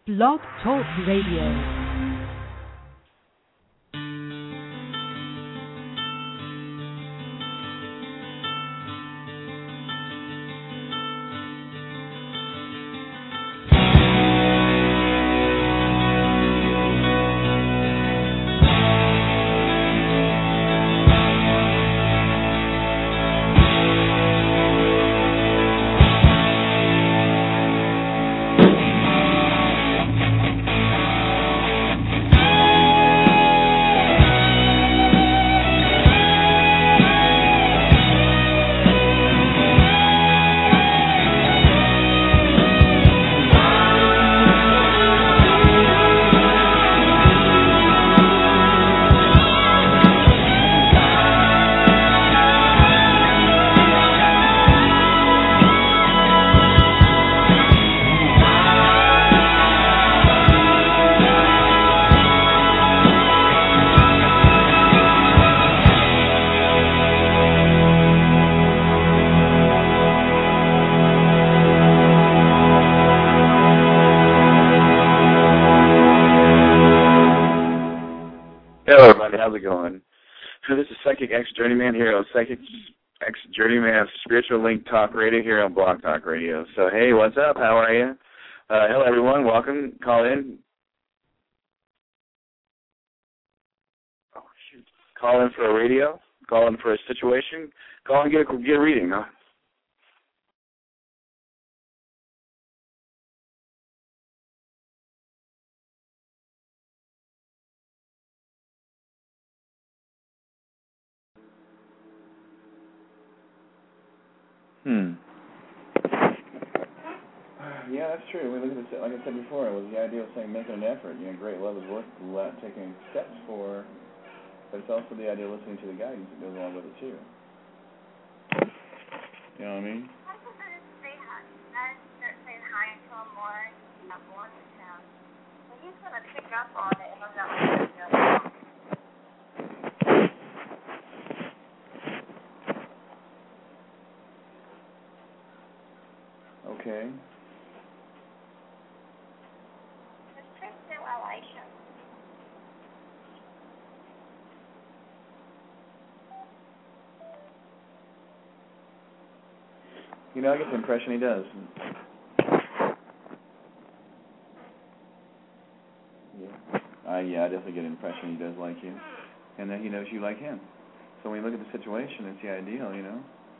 Blog Talk Radio. Hello, everybody. How's it going? This is Psychic X Journeyman here on Psychic X Journeyman Spiritual Link Talk Radio here on Blog Talk Radio. So, hey, what's up? How are you? Hello, everyone. Welcome. Call in. Oh, shoot. Call in for a radio. Call in for a situation. Call and get a reading, huh? Yeah, that's true. We look at it, like I said before, it was the idea of saying making an effort. You know, great love is worth taking steps for, but it's also the idea of listening to the guidance that goes along with it, too. You know what I mean? I prefer to say hi. I start saying hi to him more. He's not born in town. So he's going to pick up on it, and I'm not going to pick up on it. Okay. You know, I get the impression he does. Yeah, I definitely get the impression he does like you, and that he knows you like him. So when you look at the situation, it's the ideal, you know.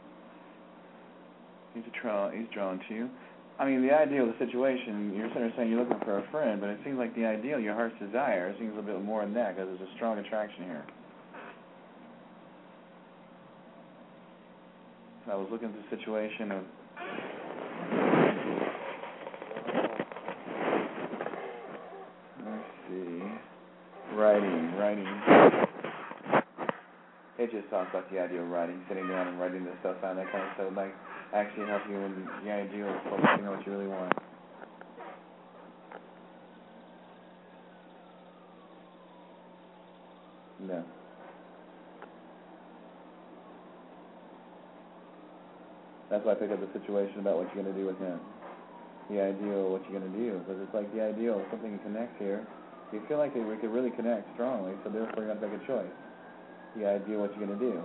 He's drawn to you. I mean, the ideal of the situation, you're sort of saying you're looking for a friend, but it seems like the ideal, your heart's desire, it seems a little bit more than that, because there's a strong attraction here. I was looking at the situation of let's see, writing. It just talks about the idea of writing, sitting down and writing this stuff out, that kind of stuff, like actually help you in the idea of focusing on what you really want. No. That's why I pick up the situation about what you're going to do with him. The ideal of what you're going to do. Because it's like the ideal of something connects here. You feel like we could really connect strongly, so therefore you're going to make a choice. The idea of what you're going to do.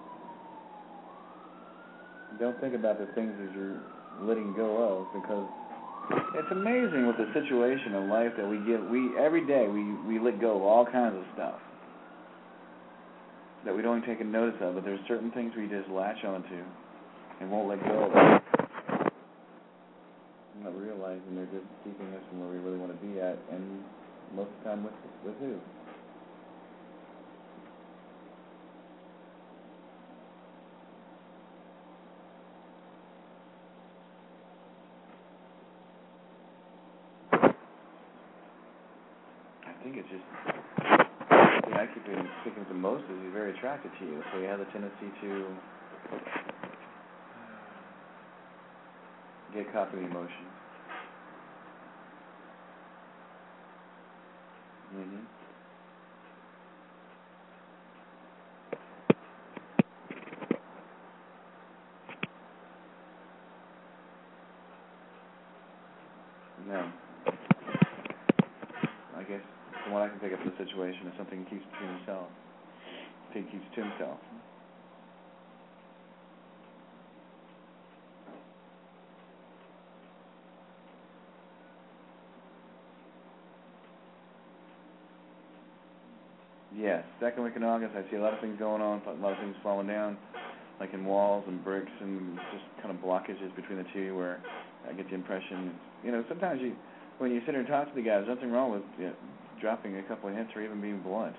Don't think about the things that you're letting go of, because it's amazing with the situation of life that we get. Every day we let go of all kinds of stuff that we don't even take a notice of, but there's certain things we just latch onto and won't let go of it. I'm not realizing they're just keeping us from where we really want to be at, and most of the time with who? I think it's just, I keep thinking the most is he's very attracted to you, so you have the tendency to get caught in the emotions. No. guess from what I can pick up the situation is something he keeps between himself. He keeps to himself. Yes, second week in August, I see a lot of things going on, a lot of things falling down, like in walls and bricks and just kind of blockages between the two where I get the impression, sometimes when you sit here and talk to the guy, there's nothing wrong with dropping a couple of hints or even being blunt.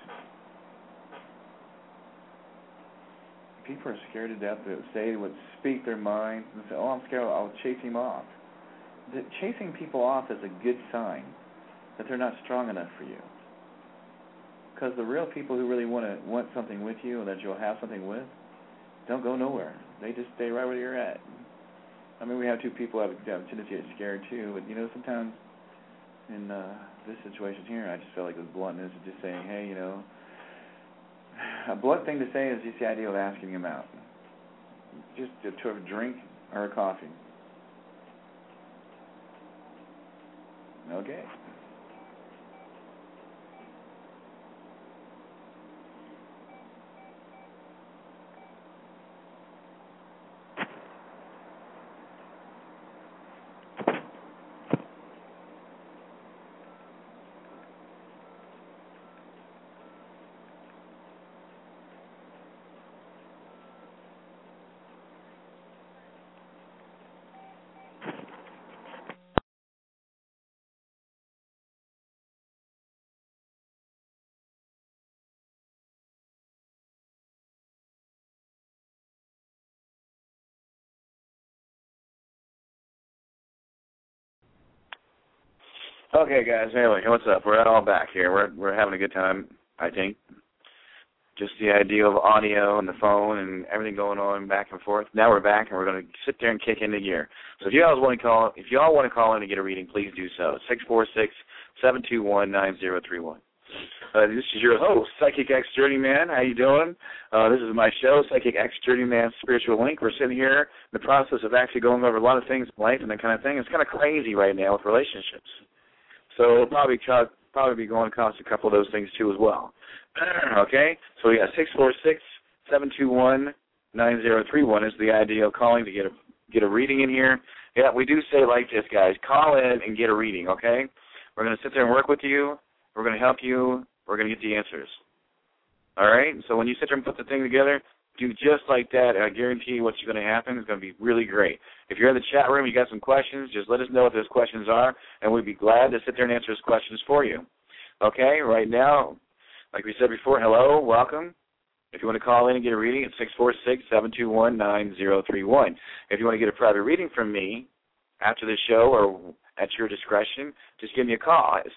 People are scared to death to speak their mind and say, I'm scared, I'll chase him off. Chasing people off is a good sign that they're not strong enough for you. Because the real people who really want something with you and that you'll have something with don't go nowhere. They just stay right where you're at. I mean, we have two people who have a tendency to get scared too, but sometimes in this situation here, I just feel like the bluntness of just saying, hey, a blunt thing to say is just the idea of asking him out. Just to have a drink or a coffee. Okay. Okay, guys. Anyway, what's up? We're all back here. We're having a good time, I think. Just the idea of audio and the phone and everything going on back and forth. Now we're back, and we're going to sit there and kick into gear. So if you all want to call in and get a reading, please do so. 646-721-9031. This is your host, Psychic X Journeyman. How you doing? This is my show, Psychic X Journeyman Spiritual Link. We're sitting here in the process of actually going over a lot of things in life and that kind of thing. It's kind of crazy right now with relationships. So we'll probably be going across a couple of those things too as well. Okay? So we got 646-721-9031 is the idea of calling to get a reading in here. Yeah, we do say like this, guys. Call in and get a reading, okay? We're going to sit there and work with you. We're going to help you. We're going to get the answers. All right? So when you sit there and put the thing together, do just like that, and I guarantee you what's going to happen is going to be really great. If you're in the chat room, you got some questions, just let us know what those questions are, and we'd be glad to sit there and answer those questions for you. Okay? Right now, like we said before, hello, welcome. If you want to call in and get a reading, it's 646-721-9031. If you want to get a private reading from me after the show or at your discretion, just give me a call at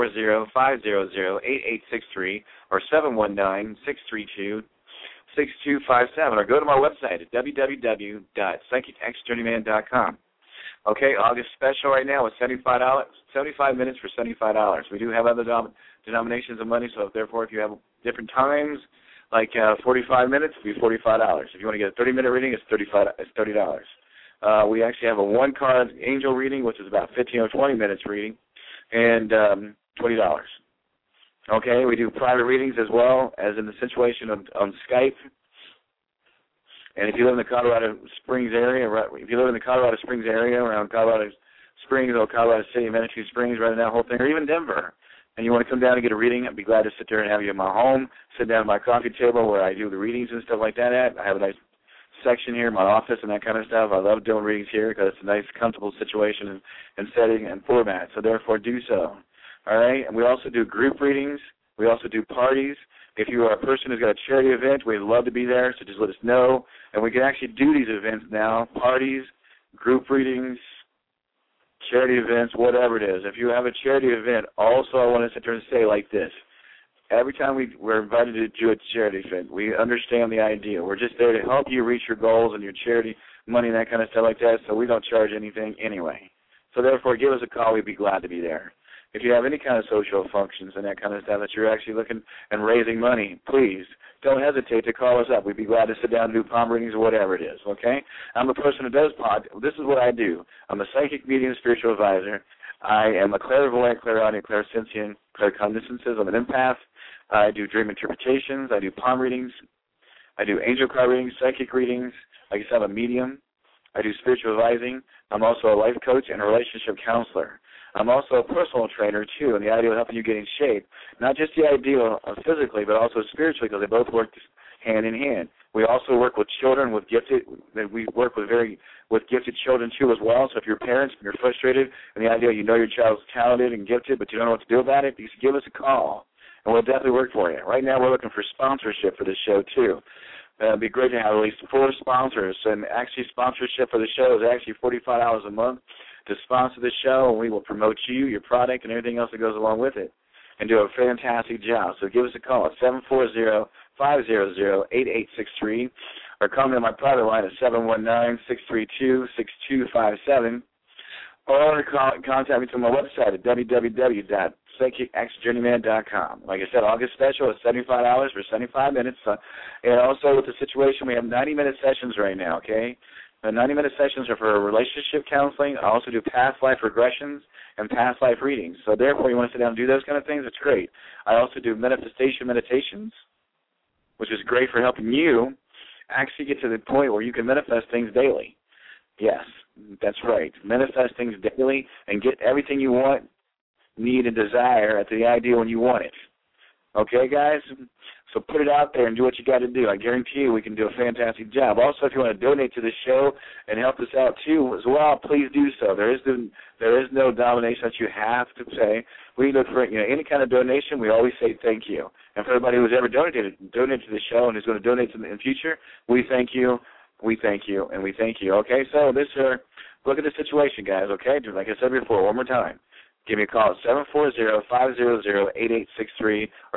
740-500-8863 or 719-632-6257, or go to my website at www.psychicxjourneyman.com. Okay, August special right now is $75 minutes for $75. We do have other denominations of money, so therefore if you have different times, like 45 minutes, it'll be $45. If you want to get a 30-minute reading, it's $30. We actually have a one-card angel reading, which is about 15 or 20 minutes reading, and $20. Okay, we do private readings as well as in the situation on Skype. And if you live in the Colorado Springs area, around Colorado Springs or Colorado City, Manitou Springs, right in that whole thing, or even Denver, and you want to come down and get a reading, I'd be glad to sit there and have you in my home, sit down at my coffee table where I do the readings and stuff like that at. I have a nice section here in my office and that kind of stuff. I love doing readings here because it's a nice, comfortable situation and setting and format, so therefore do so. All right, and we also do group readings. We also do parties. If you are a person who's got a charity event, we'd love to be there, so just let us know. And we can actually do these events now, parties, group readings, charity events, whatever it is. If you have a charity event, also I want to sit there and say like this. Every time we're invited to do a charity event, we understand the idea. We're just there to help you reach your goals and your charity money and that kind of stuff like that, so we don't charge anything anyway. So therefore, give us a call. We'd be glad to be there. If you have any kind of social functions and that kind of stuff that you're actually looking and raising money, please don't hesitate to call us up. We'd be glad to sit down and do palm readings or whatever it is, okay? I'm a person who does pod. This is what I do. I'm a psychic medium spiritual advisor. I am a clairvoyant, clairaudient, clairsentient, claircognizances. I'm an empath. I do dream interpretations. I do palm readings. I do angel card readings, psychic readings. Like I said, I'm a medium. I do spiritual advising. I'm also a life coach and a relationship counselor. I'm also a personal trainer, too, and the idea of helping you get in shape. Not just the idea of physically, but also spiritually, because they both work hand in hand. We also work with children with gifted. We work with gifted children, too, as well. So if you're parents and you're frustrated and the idea you know your child's talented and gifted, but you don't know what to do about it, you should give us a call, and we'll definitely work for you. Right now we're looking for sponsorship for this show, too. It'd be great to have at least 4 sponsors, and actually sponsorship for the show is actually $45 a month to sponsor the show, and we will promote you, your product, and everything else that goes along with it, and do a fantastic job. So give us a call at 740-500-8863, or call me on my private line at 719-632-6257, or contact me through my website at www.psychicxjourneyman.com. Like I said, August special is $75 for 75 minutes. And also with the situation, we have 90-minute sessions right now, okay? The 90-minute sessions are for relationship counseling. I also do past life regressions and past life readings. So therefore, you want to sit down and do those kind of things, it's great. I also do manifestation meditations, which is great for helping you actually get to the point where you can manifest things daily. Yes, that's right. Manifest things daily and get everything you want, need, and desire at the idea when you want it. Okay, guys? So put it out there and do what you got to do. I guarantee you we can do a fantastic job. Also, if you want to donate to this show and help us out too as well, please do so. There is no donation that you have to pay. We look for any kind of donation. We always say thank you. And for everybody who's ever donated to the show and is going to donate in the future, we thank you. We thank you, and we thank you. Okay, so look at the situation, guys, okay? Like I said before, one more time. Give me a call at 740-500-8863 or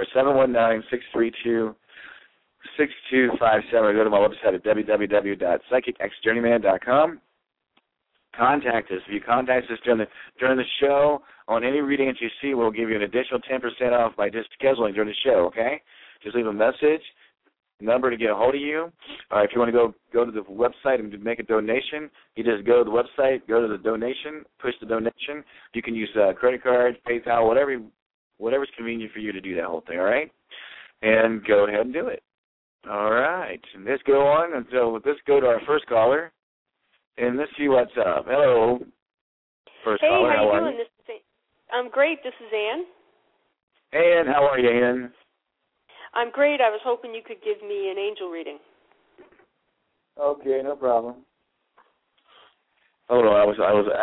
719-632-6257. Or go to my website at www.psychicxjourneyman.com. Contact us. If you contact us during the show on any reading that you see, we'll give you an additional 10% off by just scheduling during the show, okay? Just leave a message, number to get a hold of you. If you want to go to the website and make a donation, you just go to the website, go to the donation, push the donation. You can use credit cards, PayPal, whatever's convenient for you to do that whole thing, all right? And go ahead and do it. All right. And let's go on. And so let's go to our first caller, and let's see what's up. Hello, first caller. Hey, how you doing? I'm great. This is Ann. Ann, how are you, Ann? I'm great. I was hoping you could give me an angel reading. Okay, no problem. Hold on, I was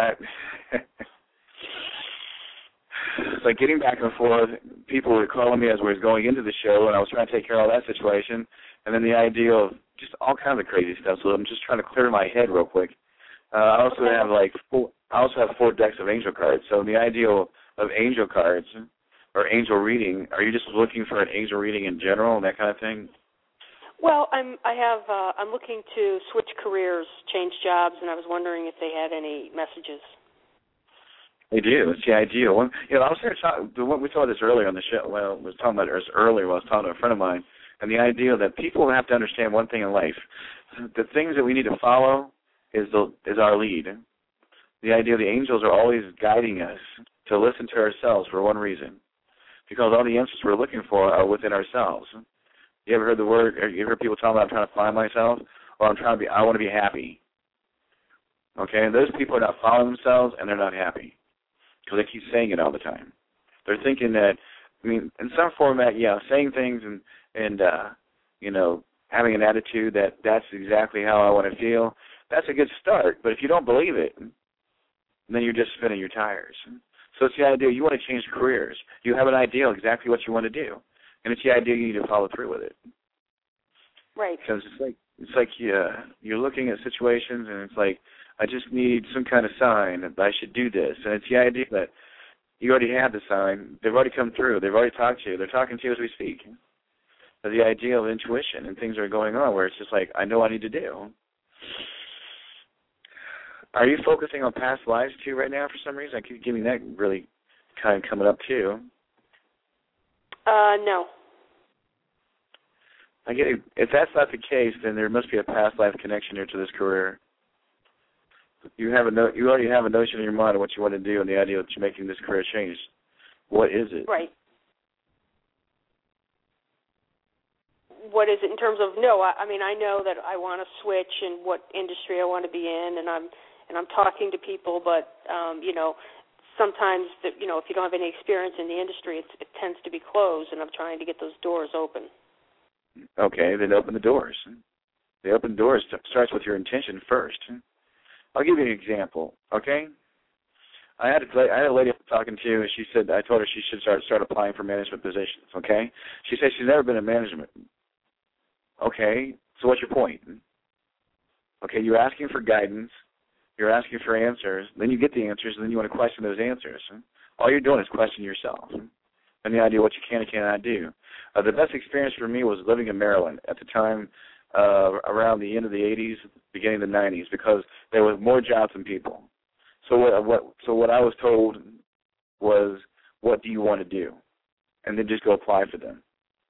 it's like getting back and forth. People were calling me as we were going into the show, and I was trying to take care of all that situation, and then the idea of just all kinds of crazy stuff. So I'm just trying to clear my head real quick. I also have 4 decks of angel cards. So the idea of angel cards or angel reading, are you just looking for an angel reading in general and that kind of thing? Well, I'm looking to switch careers, change jobs, and I was wondering if they had any messages. They do. It's the ideal. I was here we saw this earlier on the show. Well, I was talking about it earlier when I was talking to a friend of mine, and the idea that people have to understand one thing in life: the things that we need to follow is our lead. The idea the angels are always guiding us to listen to ourselves for one reason. Because all the answers we're looking for are within ourselves. You ever heard the word, or you heard people talking about I'm trying to find myself, or I want to be happy. Okay, and those people are not following themselves, and they're not happy. Because they keep saying it all the time. They're thinking that, in some format, saying things and having an attitude that that's exactly how I want to feel, that's a good start. But if you don't believe it, then you're just spinning your tires. So it's the idea you want to change careers. You have an idea exactly what you want to do, and it's the idea you need to follow through with it. Right. Because it's like you're looking at situations, and it's like I just need some kind of sign that I should do this, and it's the idea that you already have the sign. They've already come through. They've already talked to you. They're talking to you as we speak. So the idea of intuition and things are going on where it's just like I know what I need to do. Are you focusing on past lives, too, right now for some reason? I keep getting that really kind of coming up, too. No. I get it. If that's not the case, then there must be a past life connection here to this career. You already have a notion in your mind of what you want to do and the idea that you're making this career change. What is it? Right. What is it in terms of I mean, I know that I want to switch and what industry I want to be in, and I'm talking to people, but sometimes if you don't have any experience in the industry, it tends to be closed, and I'm trying to get those doors open. Okay, then open the doors. The open doors starts with your intention first. I'll give you an example. Okay. I had a lady I was talking to, and she said I told her she should start applying for management positions. Okay. She said she's never been in management. Okay, so what's your point? Okay, you're asking for guidance, you're asking for answers, then you get the answers, and then you want to question those answers. All you're doing is questioning yourself and the idea of what you can and cannot do. The best experience for me was living in Maryland at the time, around the end of the 80s, beginning of the 90s, because there was more jobs than people. So what I was told was, what do you want to do? And then just go apply for them.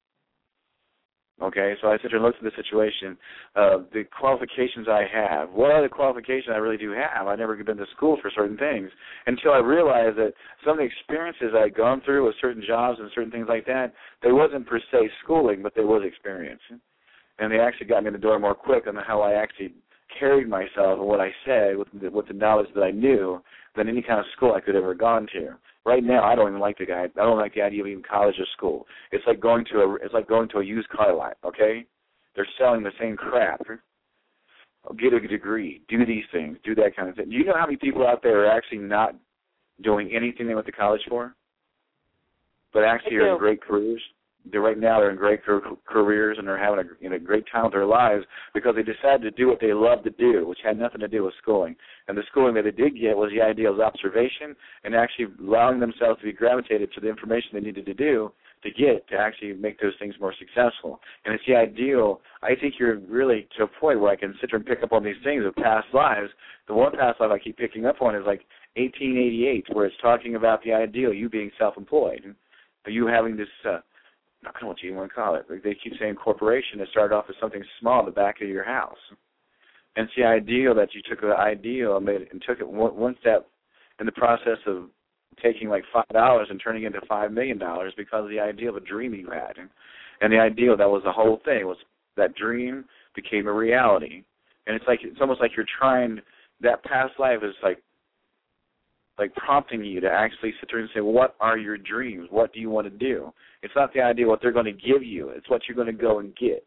Okay, so I sit here and look at the situation. The qualifications I have, what are the qualifications I really do have? I've never been to school for certain things until I realized that some of the experiences I had gone through with certain jobs and certain things like that, there wasn't per se schooling, but there was experience. And they actually got me in the door more quick on how I actually carried myself and what I said with the knowledge that I knew than any kind of school I could have ever gone to. Right now, I don't even like I don't like the idea of even college or school. It's like going to a used car lot. Okay, they're selling the same crap. Get a degree, do these things, do that kind of thing. Do you know how many people out there are actually not doing anything they went to college for, but actually are in great careers? They're in great careers, and they're having a great time with their lives because they decided to do what they love to do, which had nothing to do with schooling. And the schooling that they did get was the idea of observation and actually allowing themselves to be gravitated to the information they needed to do to actually make those things more successful. And it's the ideal. I think you're really to a point where I can sit there and pick up on these things of past lives. The one past life I keep picking up on is like 1888, where it's talking about the ideal, you being self-employed, you having this I don't know what you want to call it. They keep saying corporation. It started off as something small in the back of your house. And it's the ideal that you took the ideal and took it one step in the process of taking like $5 and turning it into $5 million because of the idea of a dream you had. And the ideal, that was the whole thing, was that dream became a reality. And it's almost like you're trying, that past life is like prompting you to actually sit there and say, what are your dreams? What do you want to do? It's not the idea what they're going to give you. It's what you're going to go and get.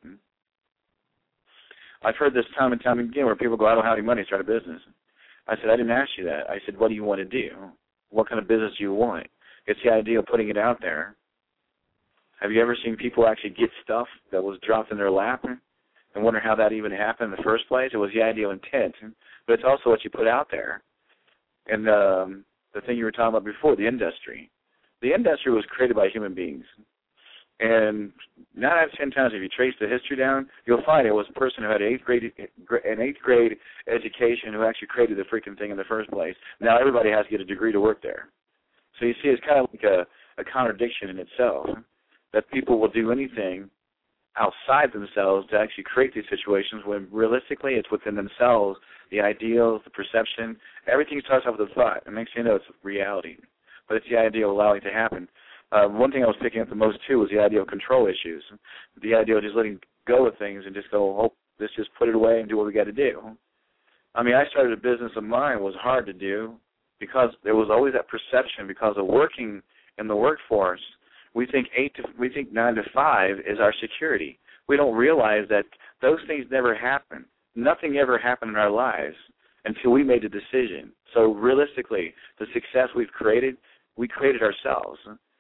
I've heard this time and time again where people go, I don't have any money to start a business. I said, I didn't ask you that. I said, what do you want to do? What kind of business do you want? It's the idea of putting it out there. Have you ever seen people actually get stuff that was dropped in their lap and wonder how that even happened in the first place? It was the idea of intent, but it's also what you put out there. And the thing you were talking about before, the industry. The industry was created by human beings. And 9 out of 10 times, if you trace the history down, you'll find it was a person who had an eighth grade education who actually created the freaking thing in the first place. Now everybody has to get a degree to work there. So you see, it's kind of like a contradiction in itself, that people will do anything outside themselves to actually create these situations when realistically it's within themselves, the ideals, the perception, everything starts off with a thought. It makes you know it's reality. But it's the idea of allowing it to happen. One thing I was picking up the most, too, was the idea of control issues. The idea of just letting go of things and just go, oh, let's just put it away and do what we got to do. I mean, I started a business of mine. It was hard to do because there was always that perception because of working in the workforce. We think 9 to 5 is our security. We don't realize that those things never happen. Nothing ever happened in our lives until we made a decision. So realistically, the success we've created, we created ourselves.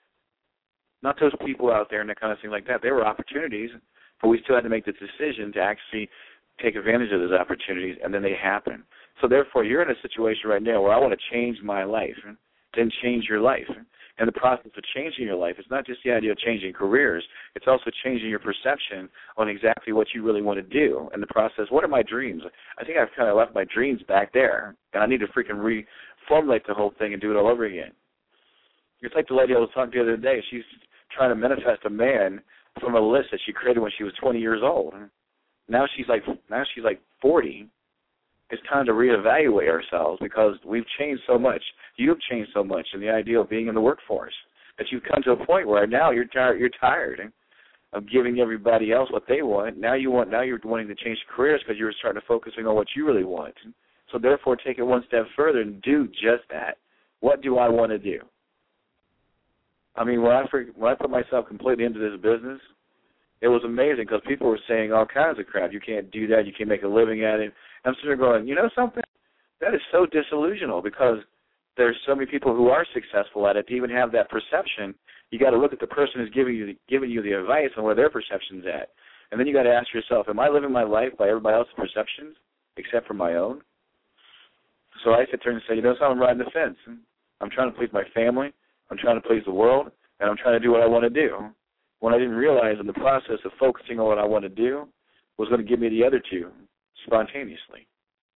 Not those people out there and that kind of thing like that. There were opportunities, but we still had to make the decision to actually take advantage of those opportunities, and then they happen. So therefore, you're in a situation right now where I want to change my life, then change your life. And the process of changing your life, it's not just the idea of changing careers, it's also changing your perception on exactly what you really want to do. And the process, what are my dreams? I think I've kind of left my dreams back there, and I need to freaking reformulate the whole thing and do it all over again. It's like the lady I was talking to the other day. She's trying to manifest a man from a list that she created when she was 20 years old. Now she's like 40, it's time to reevaluate ourselves because we've changed so much. You've changed so much in the idea of being in the workforce that you've come to a point where now you're tired of giving everybody else what they want. Now you're wanting to change careers because you're starting to focusing on what you really want. So therefore, take it one step further and do just that. What do I want to do? I mean, when I put myself completely into this business, it was amazing because people were saying all kinds of crap. You can't do that. You can't make a living at it. I'm sitting there going, you know something? That is so disillusional because there's so many people who are successful at it. To even have that perception, you got to look at the person who's giving you the advice and where their perception's at. And then you got to ask yourself, am I living my life by everybody else's perceptions except for my own? So I sit there and say, you know something, I'm riding the fence. I'm trying to please my family. I'm trying to please the world. And I'm trying to do what I want to do. When I didn't realize in the process of focusing on what I want to do was going to give me the other two spontaneously.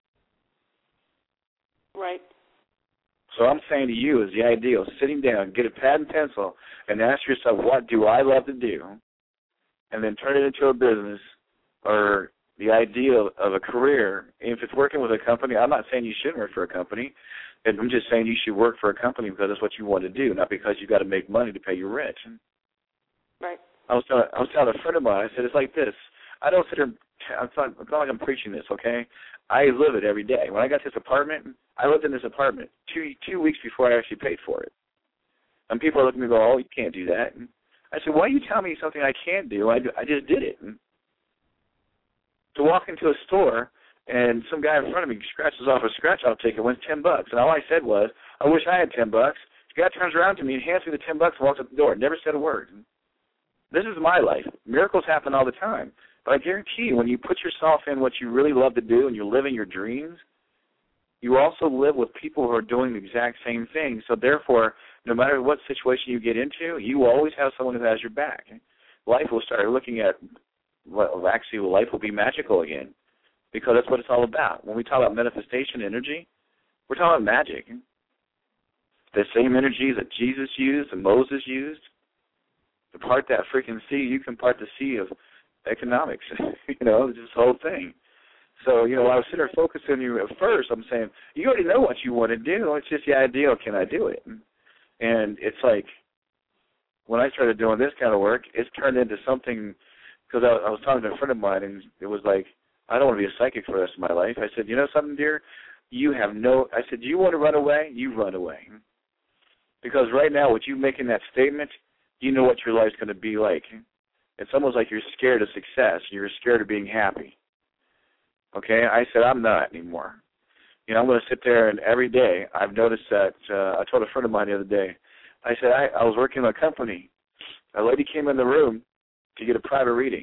Right. So I'm saying to you is the ideal, sitting down, get a pad and pencil, and ask yourself, what do I love to do? And then turn it into a business or the ideal of a career. And if it's working with a company, I'm not saying you shouldn't work for a company. I'm just saying you should work for a company because that's what you want to do, not because you got to make money to pay your rent. Right. I was telling a friend of mine, I said, it's like this. I don't sit here, it's not like I'm preaching this, okay? I live it every day. When I got this apartment, I lived in this apartment two weeks before I actually paid for it. And people look at me and go, oh, you can't do that. And I said, why are you telling me something I can't do? I just did it. And to walk into a store and some guy in front of me scratches off a scratch-off ticket, wins $10. And all I said was, I wish I had $10. The guy turns around to me and hands me the $10 and walks out the door. Never said a word. This is my life. Miracles happen all the time. But I guarantee you, when you put yourself in what you really love to do and you're living your dreams, you also live with people who are doing the exact same thing. So therefore, no matter what situation you get into, you will always have someone who has your back. Life will start looking at, life will be magical again because that's what it's all about. When we talk about manifestation energy, we're talking about magic. The same energies that Jesus used and Moses used. To part that freaking sea, you can part the sea of economics, just this whole thing. So, I was sitting there focusing on you at first. I'm saying, you already know what you want to do. It's just the idea, can I do it? And it's like, when I started doing this kind of work, it's turned into something, because I was talking to a friend of mine, and it was like, I don't want to be a psychic for the rest of my life. I said, you know something, dear? I said, do you want to run away? You run away. Because right now, with you making that statement, you know what your life's going to be like. It's almost like you're scared of success. You're scared of being happy. Okay? I said, I'm not anymore. I'm going to sit there, and every day I've noticed that, I told a friend of mine the other day, I said, I was working in a company. A lady came in the room to get a private reading.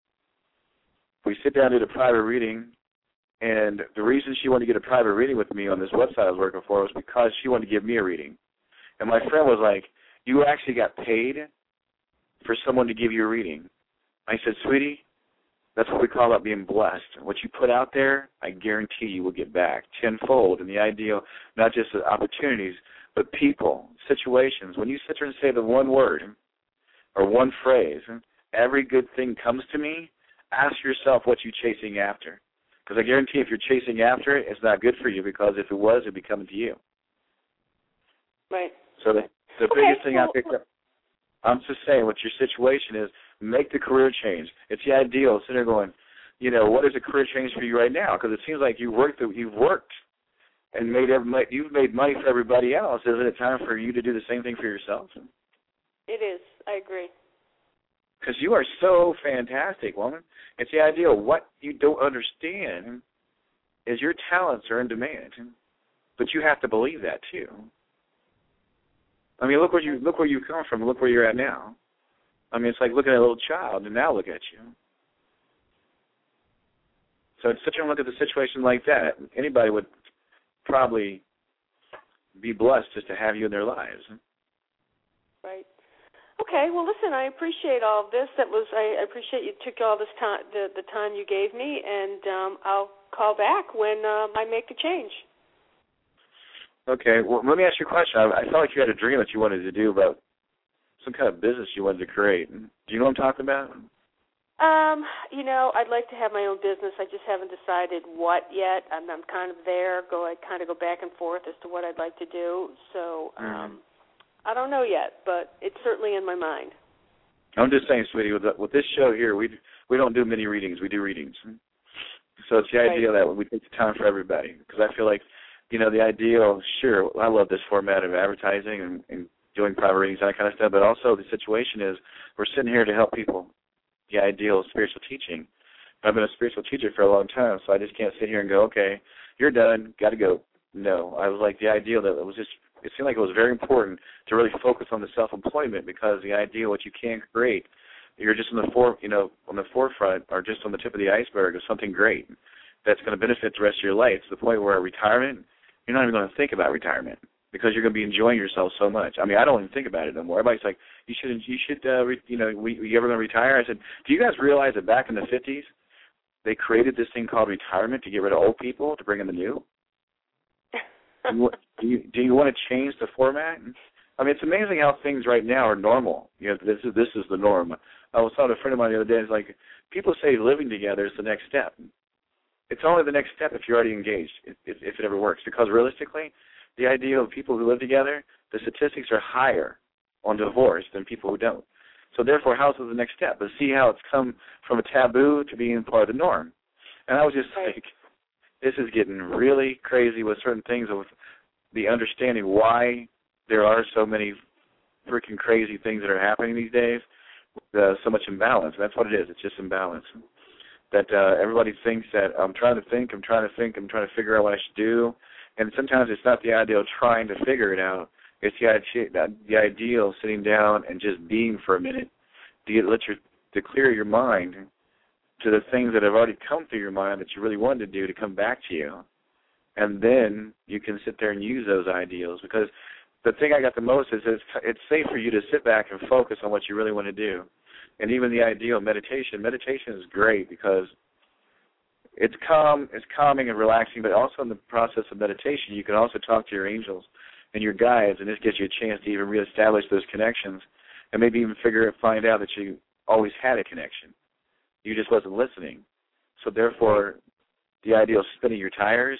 We sit down and do the private reading, and the reason she wanted to get a private reading with me on this website I was working for was because she wanted to give me a reading. And my friend was like, you actually got paid for someone to give you a reading. I said, sweetie, that's what we call that being blessed. What you put out there, I guarantee you will get back tenfold. And the ideal, not just the opportunities, but people, situations. When you sit there and say the one word or one phrase, every good thing comes to me, ask yourself what you're chasing after. Because I guarantee if you're chasing after it, it's not good for you because if it was, it'd be coming to you. Right. So the biggest thing I picked up, I'm just saying what your situation is, make the career change. It's the ideal. Sitting there going, what is a career change for you right now? Because it seems like you've worked and you've made money for everybody else. Isn't it time for you to do the same thing for yourself? It is. I agree. Because you are so fantastic, woman. It's the ideal. What you don't understand is your talents are in demand, but you have to believe that too. I mean, look where you come from. Look where you're at now. I mean, it's like looking at a little child, and now look at you. So it's such a look at the situation like that. Anybody would probably be blessed just to have you in their lives. Right. Okay. Well, listen, I appreciate all of this. I appreciate you took all this time, the time you gave me, and I'll call back when I make a change. Okay, well, let me ask you a question. I felt like you had a dream that you wanted to do about some kind of business you wanted to create. Do you know what I'm talking about? I'd like to have my own business. I just haven't decided what yet. I'm kind of there. I kind of go back and forth as to what I'd like to do. So I don't know yet, but it's certainly in my mind. I'm just saying, sweetie, with this show here, we don't do mini readings. We do readings. So it's the idea that we take the time for everybody. Because I feel like, the ideal, sure, I love this format of advertising and doing private readings, that kind of stuff, but also the situation is we're sitting here to help people. The ideal of spiritual teaching. I've been a spiritual teacher for a long time, so I just can't sit here and go, okay, you're done, got to go. No, I was like the ideal that it seemed like it was very important to really focus on the self-employment because the ideal what you can create, you're just on the forefront or just on the tip of the iceberg of something great that's going to benefit the rest of your life to the point where retirement, you're not even going to think about retirement because you're going to be enjoying yourself so much. I mean, I don't even think about it no more. Everybody's like, you should, you ever going to retire? I said, do you guys realize that back in the 50s, they created this thing called retirement to get rid of old people to bring in the new? Do you want to change the format? I mean, it's amazing how things right now are normal. This is the norm. I was talking to a friend of mine the other day. It's like people say living together is the next step. It's only the next step if you're already engaged, if it ever works. Because realistically, the idea of people who live together, the statistics are higher on divorce than people who don't. So therefore, how's the next step? But see how it's come from a taboo to being part of the norm. And I was just like, this is getting really crazy with certain things of the understanding why there are so many freaking crazy things that are happening these days. So much imbalance. That's what it is. It's just imbalance. That everybody thinks that I'm trying to figure out what I should do. And sometimes it's not the idea of trying to figure it out. It's the idea of sitting down and just being for a minute to clear your mind to the things that have already come through your mind that you really wanted to do to come back to you. And then you can sit there and use those ideals. Because the thing I got the most is it's safe for you to sit back and focus on what you really want to do. And even the idea of meditation is great because it's calming and relaxing, but also in the process of meditation, you can also talk to your angels and your guides, and this gives you a chance to even reestablish those connections and maybe even find out that you always had a connection. You just wasn't listening. So therefore, the idea of spinning your tires,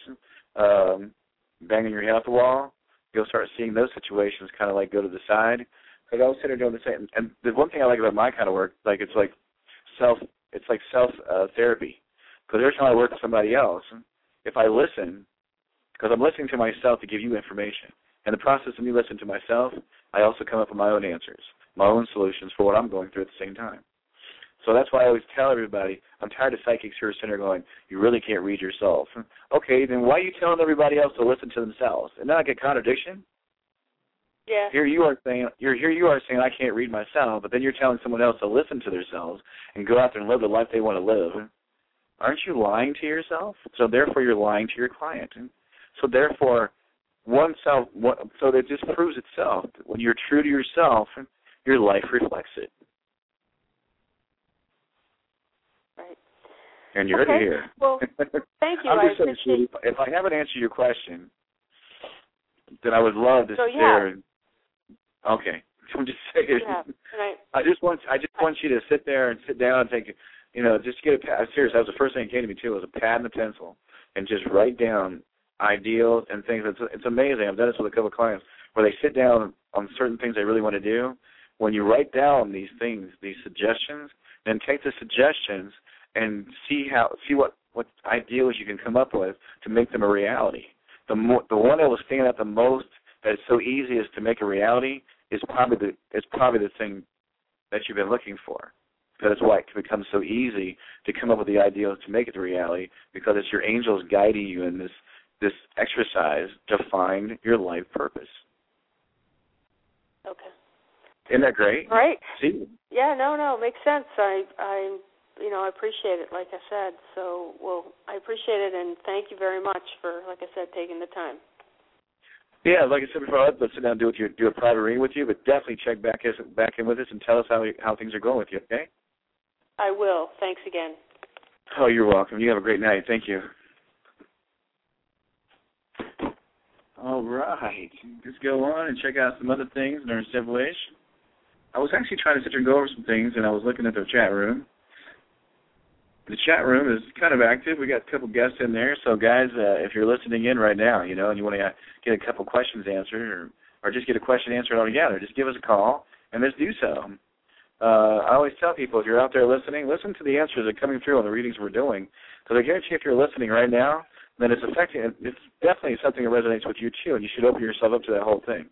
banging your head off the wall, you'll start seeing those situations kind of like go to the side. Because I was sitting there doing the same. And the one thing I like about my kind of work, it's like self therapy. Because every time I work with somebody else, if I listen, because I'm listening to myself to give you information. In the process of me listening to myself, I also come up with my own answers, my own solutions for what I'm going through at the same time. So that's why I always tell everybody, I'm tired of psychics who are sitting there going, you really can't read yourself. Okay, then why are you telling everybody else to listen to themselves? Isn't that like a contradiction? Yeah. Here you are saying I can't read myself, but then you're telling someone else to listen to themselves and go out there and live the life they want to live. Aren't you lying to yourself? So therefore you're lying to your client. So therefore so that just proves itself. When you're true to yourself, your life reflects it. Right. And you heard it here. Well, thank you. I appreciate if I haven't answered your question, then I would love to sit there and okay. I'm just saying. Yeah. Right. I just want you to sit there and sit down and take just get a pad. Seriously, that was the first thing that came to me too, was a pad and a pencil, and just write down ideals and things. It's amazing. I've done this with a couple of clients where they sit down on certain things they really want to do. When you write down these things, these suggestions, then take the suggestions and see what ideals you can come up with to make them a reality. The one that will stand out the most that is so easy as to make a reality is probably the thing that you've been looking for. That's why it becomes so easy to come up with the ideals to make it a reality, because it's your angels guiding you in this exercise to find your life purpose. Okay. Isn't that great? Right. See? Yeah, no, it makes sense. I appreciate it, like I said. So, I appreciate it, and thank you very much for, like I said, taking the time. Yeah, like I said before, I'd sit down and do a private reading with you, but definitely check back in with us and tell us how things are going with you, okay? I will. Thanks again. Oh, you're welcome. You have a great night. Thank you. All right. Let's go on and check out some other things in our civilization. I was actually trying to sit there and go over some things, and I was looking at the chat room. The chat room is kind of active. We got a couple guests in there. So, guys, if you're listening in right now, you know, and you want to get a couple questions answered or just get a question answered altogether, just give us a call and let's do so. I always tell people, if you're out there listening, listen to the answers that are coming through on the readings we're doing. Because I guarantee if you're listening right now, then it's affecting. It's definitely something that resonates with you, too, and you should open yourself up to that whole thing.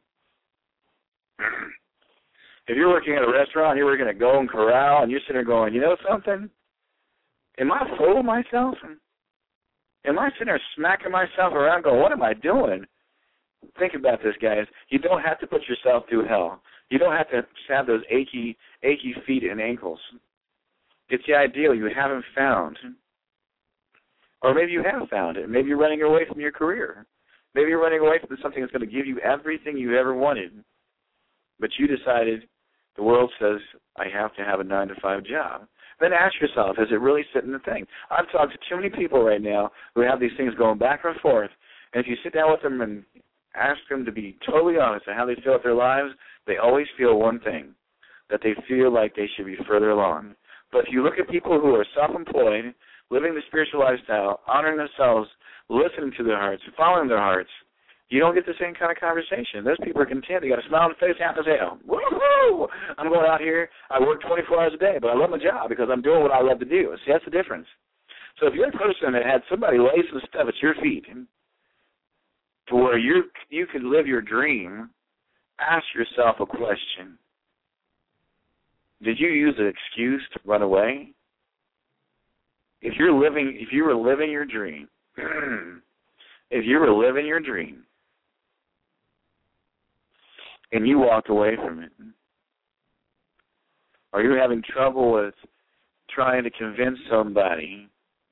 If you're working at a restaurant, you're working at Golden Corral, and you're sitting there going, you know something? Am I full of myself? Am I sitting there smacking myself around going, what am I doing? Think about this, guys. You don't have to put yourself through hell. You don't have to have those achy feet and ankles. It's the ideal you haven't found. Or maybe you have found it. Maybe you're running away from your career. Maybe you're running away from something that's going to give you everything you ever wanted. But you decided, the world says, I have to have a 9-to-5 job. Then ask yourself, is it really sitting in the thing? I've talked to too many people right now who have these things going back and forth, and if you sit down with them and ask them to be totally honest on how they feel with their lives, they always feel one thing, that they feel like they should be further along. But if you look at people who are self-employed, living the spiritual lifestyle, honoring themselves, listening to their hearts, following their hearts, you don't get the same kind of conversation. Those people are content. They got a smile on their face, happy as hell. Woo-hoo! I'm going out here. I work 24 hours a day, but I love my job because I'm doing what I love to do. See, that's the difference. So if you're a person that had somebody lay some stuff at your feet to where you could live your dream, ask yourself a question. Did you use an excuse to run away? If you were living your dream, and you walked away from it, are you having trouble with trying to convince somebody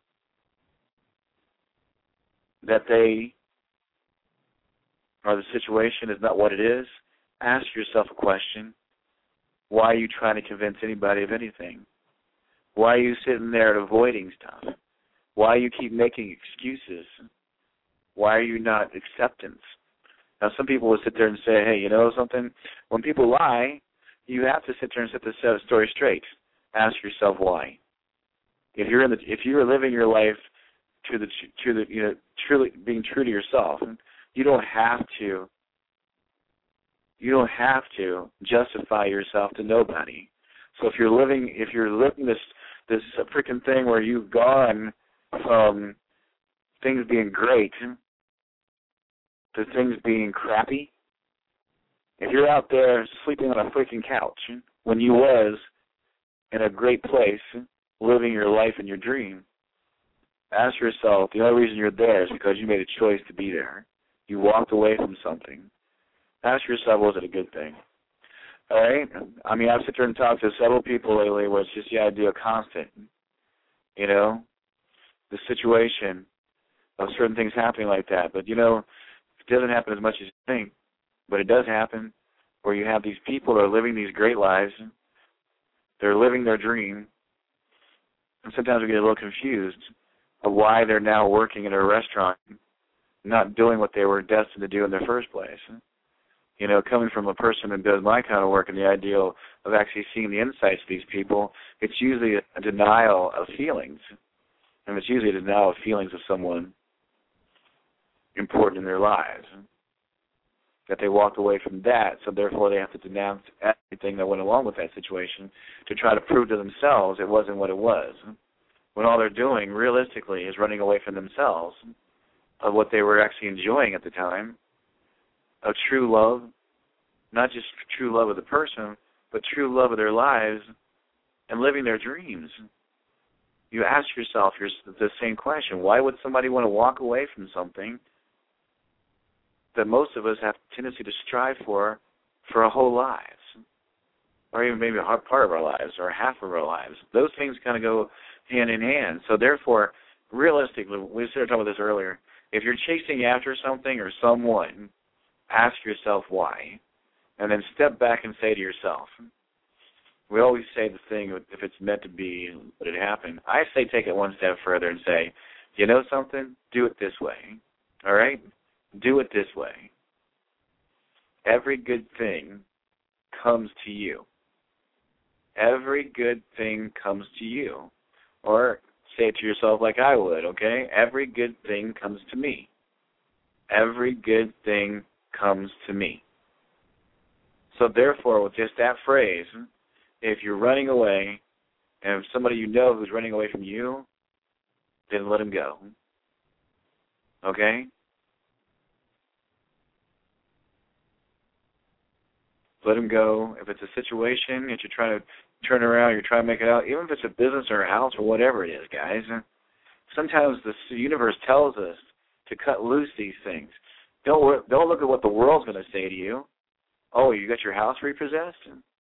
that they or the situation is not what it is? Ask yourself a question. Why are you trying to convince anybody of anything? Why are you sitting there avoiding stuff? Why do you keep making excuses? Why are you not acceptance? Now, some people will sit there and say, hey, you know something? When people lie, you have to sit there and set the story straight. Ask yourself why. If you're living your life to the truly being true to yourself, you don't have to justify yourself to nobody. So if you're living this freaking thing where you've gone from things being great to things being crappy, if you're out there sleeping on a freaking couch when you was in a great place living your life and your dream, ask yourself, the only reason you're there is because you made a choice to be there. You walked away from something. Ask yourself, was it a good thing? All right? I mean, I've sit there and talked to several people lately where it's just the idea of constant, the situation of certain things happening like that. But, it doesn't happen as much as you think, but it does happen where you have these people that are living these great lives. They're living their dream. And sometimes we get a little confused of why they're now working in a restaurant, not doing what they were destined to do in the first place. Coming from a person that does my kind of work and the ideal of actually seeing the insights of these people, it's usually a denial of feelings. And it's usually a denial of feelings of someone important in their lives. That they walked away from that, so therefore they have to denounce everything that went along with that situation to try to prove to themselves it wasn't what it was. When all they're doing, realistically, is running away from themselves of what they were actually enjoying at the time, of true love, not just true love of the person, but true love of their lives and living their dreams. You ask yourself the same question. Why would somebody want to walk away from something that most of us have a tendency to strive for our whole lives, or even maybe a part of our lives, or half of our lives? Those things kind of go hand in hand. So therefore, realistically, we started talking about this earlier, if you're chasing after something or someone, ask yourself why, and then step back and say to yourself, we always say the thing, if it's meant to be, would it happen? I say take it one step further and say, you know something? Do it this way, all right? Do it this way. Every good thing comes to you. Every good thing comes to you. Or say it to yourself like I would, okay? Every good thing comes to me. Every good thing comes to me. So therefore, with just that phrase, if you're running away, and if somebody you know who's running away from you, then let him go. Okay? Let him go. If it's a situation that you're trying to turn around, you're trying to make it out, even if it's a business or a house or whatever it is, guys, sometimes the universe tells us to cut loose these things. Don't look at what the world's going to say to you. Oh, you got your house repossessed?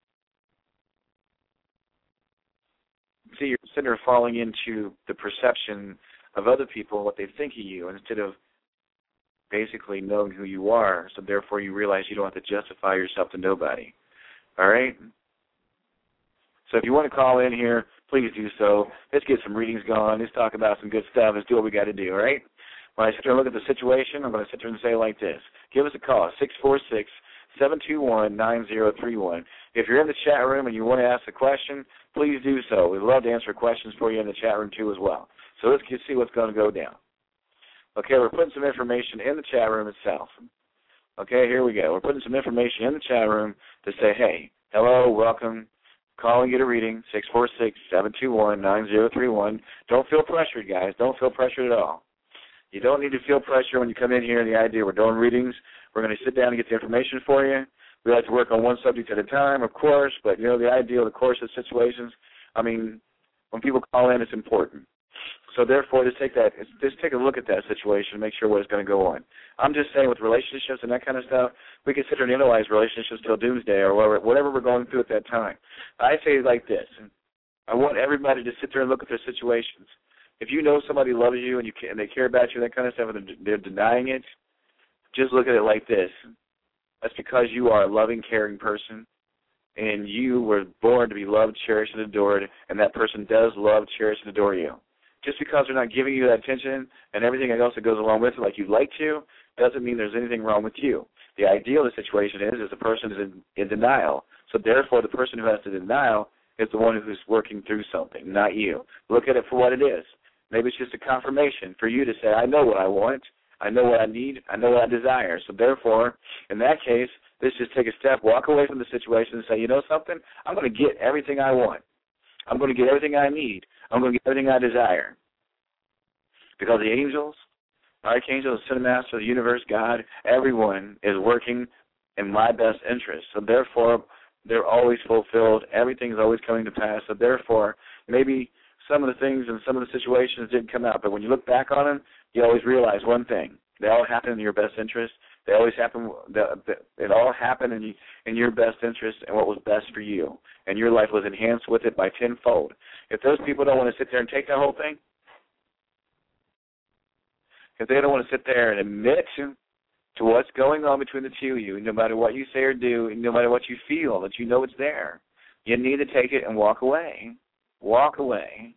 See, you're sitting there falling into the perception of other people, what they think of you, instead of basically knowing who you are. So therefore you realize you don't have to justify yourself to nobody. All right? So if you want to call in here, please do so. Let's get some readings going. Let's talk about some good stuff. Let's do what we got to do, all right? When I sit there and look at the situation, I'm going to sit there and say it like this. Give us a call, 646-721-9031. If you're in the chat room and you want to ask a question, please do so. We'd love to answer questions for you in the chat room, too, as well. So let's see what's going to go down. Okay, we're putting some information in the chat room itself. Okay, here we go. We're putting some information in the chat room to say, hey, hello, welcome. Call and get a reading, 646-721-9031. Don't feel pressured, guys. Don't feel pressured at all. You don't need to feel pressure when you come in here and the idea we're doing readings. We're going to sit down and get the information for you. We like to work on one subject at a time, of course, but, the idea of the course of situations, when people call in, it's important. So, therefore, just take a look at that situation and make sure what is going to go on. I'm just saying with relationships and that kind of stuff, we can sit there and analyze relationships till doomsday or whatever we're going through at that time. I say it like this. I want everybody to sit there and look at their situations. If you know somebody loves you and they care about you, that kind of stuff, and they're denying it, just look at it like this. That's because you are a loving, caring person, and you were born to be loved, cherished, and adored, and that person does love, cherish, and adore you. Just because they're not giving you that attention and everything else that goes along with it like you'd like to, doesn't mean there's anything wrong with you. The ideal of the situation is the person is in denial. So therefore, the person who has the denial is the one who's working through something, not you. Look at it for what it is. Maybe it's just a confirmation for you to say, I know what I want, I know what I need, I know what I desire. So therefore, in that case, let's just take a step, walk away from the situation and say, you know something? I'm going to get everything I want. I'm going to get everything I need. I'm going to get everything I desire. Because the angels, archangels, the cinemaster, the universe, God, everyone is working in my best interest. So therefore, they're always fulfilled. Everything is always coming to pass. So therefore, maybe some of the things and some of the situations didn't come out. But when you look back on them, you always realize one thing. They all happen in your best interest. They always happen. It all happened in your best interest and what was best for you. And your life was enhanced with it by tenfold. If those people don't want to sit there and take that whole thing, if they don't want to sit there and admit to what's going on between the two of you, no matter what you say or do, no matter what you feel, that you know it's there, you need to take it and walk away. Walk away.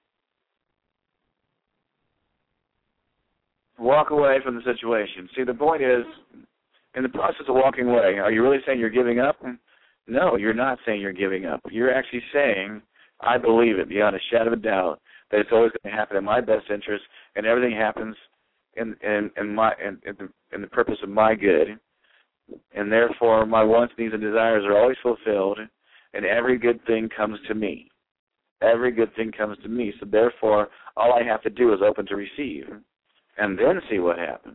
Walk away from the situation. See, the point is, in the process of walking away, are you really saying you're giving up? No, you're not saying you're giving up. You're actually saying, I believe it beyond a shadow of a doubt that it's always going to happen in my best interest, and everything happens in the purpose of my good, and therefore my wants, needs, and desires are always fulfilled, and every good thing comes to me. Every good thing comes to me. So therefore, all I have to do is open to receive, and then see what happens.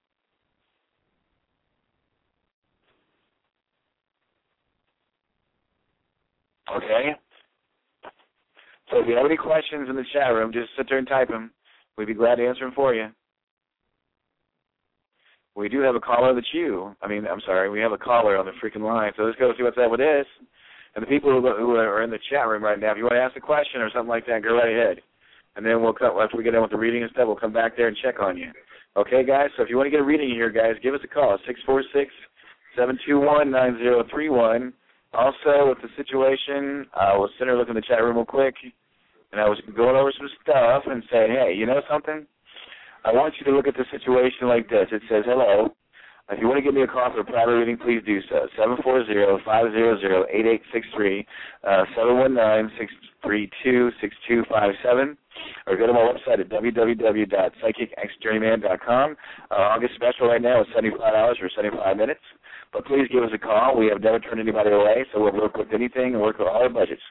Okay? So if you have any questions in the chat room, just sit there and type them. We'd be glad to answer them for you. We do have a caller that's you. We have a caller on the freaking line. So let's go see what's up with this. And the people who are in the chat room right now, if you want to ask a question or something like that, go right ahead. And then we'll come, after we get done with the reading and stuff, we'll come back there and check on you. Okay, guys? So if you want to get a reading here, guys, give us a call, 646-721-9031. Also, with the situation, we'll sit here, look in the chat room real quick, and I was going over some stuff and say, hey, you know something? I want you to look at the situation like this. It says, hello, If you want to give me a call for a private reading, please do so. 740-500-8863, 719-632-6257, or go to my website at www.psychicxjourneyman.com. August special right now is $75 for 75 minutes. But please give us a call. We have never turned anybody away, so we'll work with anything and work with all our budgets.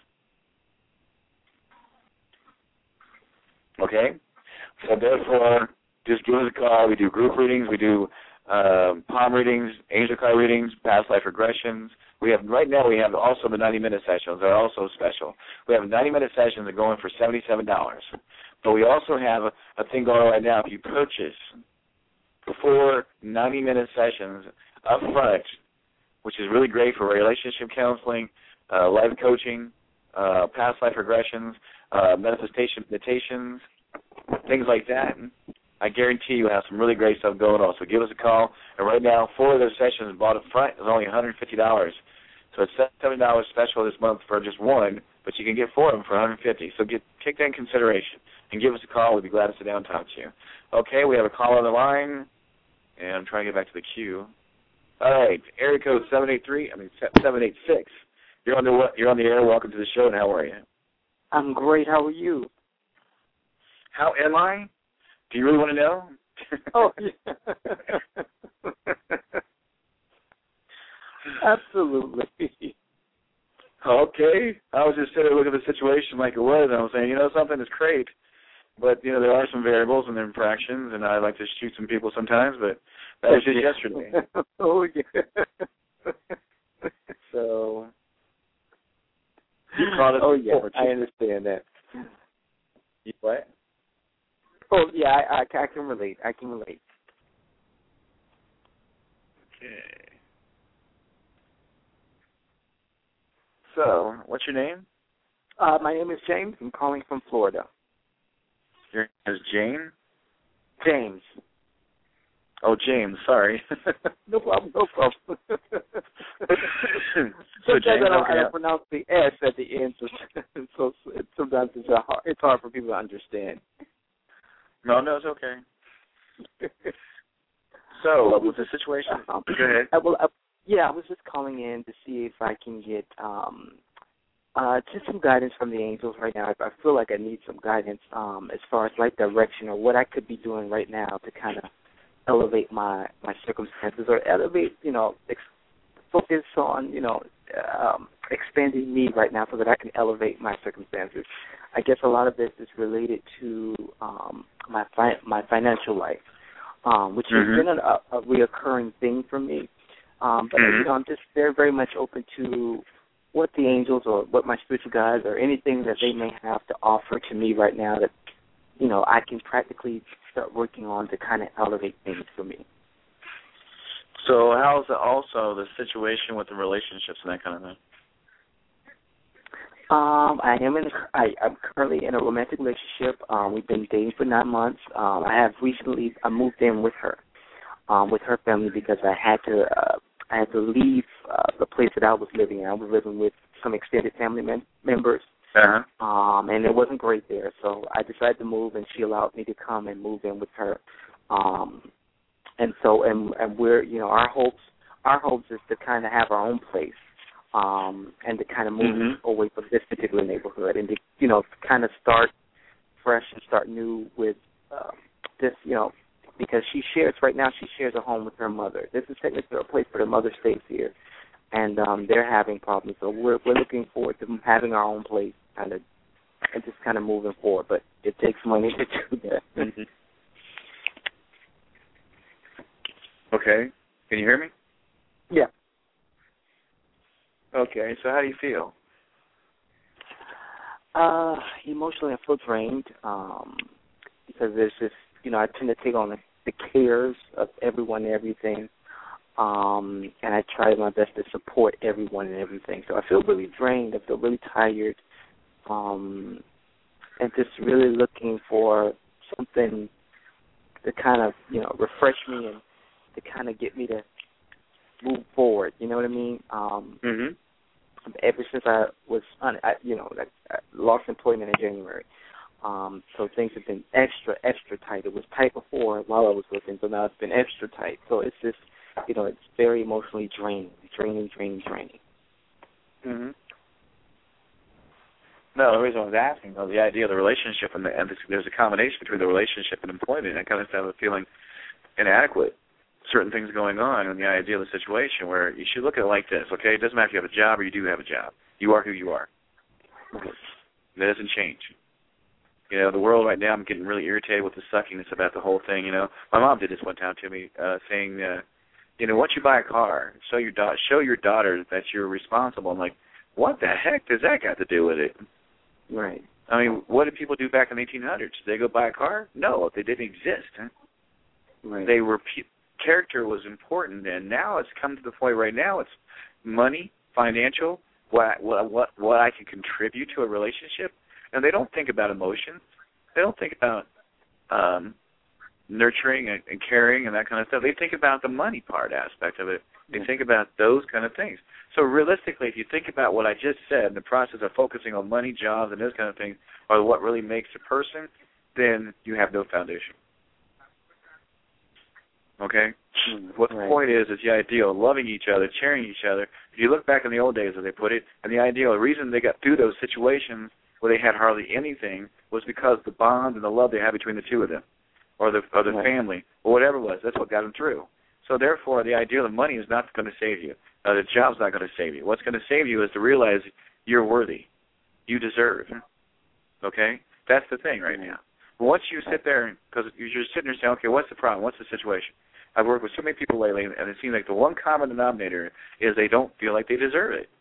Okay? So therefore, just give us a call. We do group readings. We do palm readings, angel card readings, past life regressions. Right now we have also the 90-minute sessions. They're also special. We have 90-minute sessions that are going for $77. But we also have a thing going on right now. If you purchase 4 90-minute sessions up front, which is really great for relationship counseling, life coaching, past life regressions, manifestation meditations, things like that, I guarantee you have some really great stuff going on. So give us a call. And right now, 4 of those sessions bought up front is only $150. So it's $70 special this month for just 1, but you can get 4 of them for $150. So take that in consideration and give us a call. We'd be glad to sit down and talk to you. Okay, we have a call on the line, and I'm trying to get back to the queue. All right, area code 786. You're on the air. Welcome to the show, and how are you? I'm great. How are you? How am I? Do you really want to know? Oh, yeah. Absolutely. Okay. I was just sitting there looking at the situation like it was, and I was saying, something is great. But, there are some variables and infractions, and I like to shoot some people sometimes, but that was just yesterday. Oh, yeah. So, you caught us. Oh, yeah, I understand that. You what? Oh, yeah, I can relate. Okay. So, what's your name? My name is James. I'm calling from Florida. Your name is Jane? James. Oh, James, sorry. No problem. So sometimes James, I don't pronounce the S at the end, so sometimes it's hard for people to understand. No, it's okay. So, what's the situation? Go ahead. I was just calling in to see if I can get just some guidance from the angels right now. I feel like I need some guidance as far as like direction or what I could be doing right now to kind of elevate my circumstances or elevate, focus on, expanding me right now so that I can elevate my circumstances. I guess a lot of this is related to my financial life, which has been a reoccurring thing for me. But I'm just very, very much open to what the angels or what my spiritual guides or anything that they may have to offer to me right now that, I can practically start working on to kind of elevate things for me. So how's also the situation with the relationships and that kind of thing? I'm currently in a romantic relationship. We've been dating for 9 months. I moved in with her family because I had to leave the place that I was living in. I was living with some extended family members, and it wasn't great there. So I decided to move, and she allowed me to come and move in with her. And we're our hopes is to kind of have our own place. And to kind of move away from this particular neighborhood and to, kind of start fresh and start new with this, because she shares a home with her mother. This is technically a place where the mother stays here, and they're having problems. So we're looking forward to having our own place and just kind of moving forward. But it takes money to do that. Okay. Can you hear me? Yeah. Okay, so how do you feel? Emotionally, I feel drained because there's just, I tend to take on the cares of everyone and everything, and I try my best to support everyone and everything. So I feel really drained. I feel really tired, and just really looking for something to kind of, refresh me and to kind of get me to move forward. You know what I mean? Ever since I was, I lost employment in January, so things have been extra tight. It was tight before while I was looking, so now it's been extra tight. So it's just, it's very emotionally draining. Mm-hmm. No, the reason I was asking was the idea of the relationship, and there's a combination between the relationship and employment. I kind of have a feeling inadequate, certain things going on, and the idea of the situation where you should look at it like this, okay? It doesn't matter if you have a job or you do have a job. You are who you are. That doesn't change. The world right now, I'm getting really irritated with the suckiness about the whole thing. My mom did this one time to me, saying, once you buy a car, show your daughter that you're responsible. I'm like, what the heck does that got to do with it? Right. I mean, what did people do back in the 1800s? Did they go buy a car? No, they didn't exist. Right. They were character was important, and now it's come to the point right now. It's money, financial, what I can contribute to a relationship, and they don't think about emotions. They don't think about nurturing and caring and that kind of stuff. They think about the money part aspect of it. They think about those kind of things. So realistically, if you think about what I just said, the process of focusing on money, jobs, and those kind of things are what really makes a person, then you have no foundation. Okay? What the point is the idea of loving each other, cheering each other. If you look back in the old days, as they put it, and the idea, the reason they got through those situations where they had hardly anything was because the bond and the love they had between the two of them, or the family, or whatever it was. That's what got them through. So therefore, the idea of money is not going to save you. The job's not going to save you. What's going to save you is to realize you're worthy. You deserve. Okay? That's the thing right now. Once you sit there, because you're sitting there saying, okay, what's the problem? What's the situation? I've worked with so many people lately, and it seems like the one common denominator is they don't feel like they deserve it.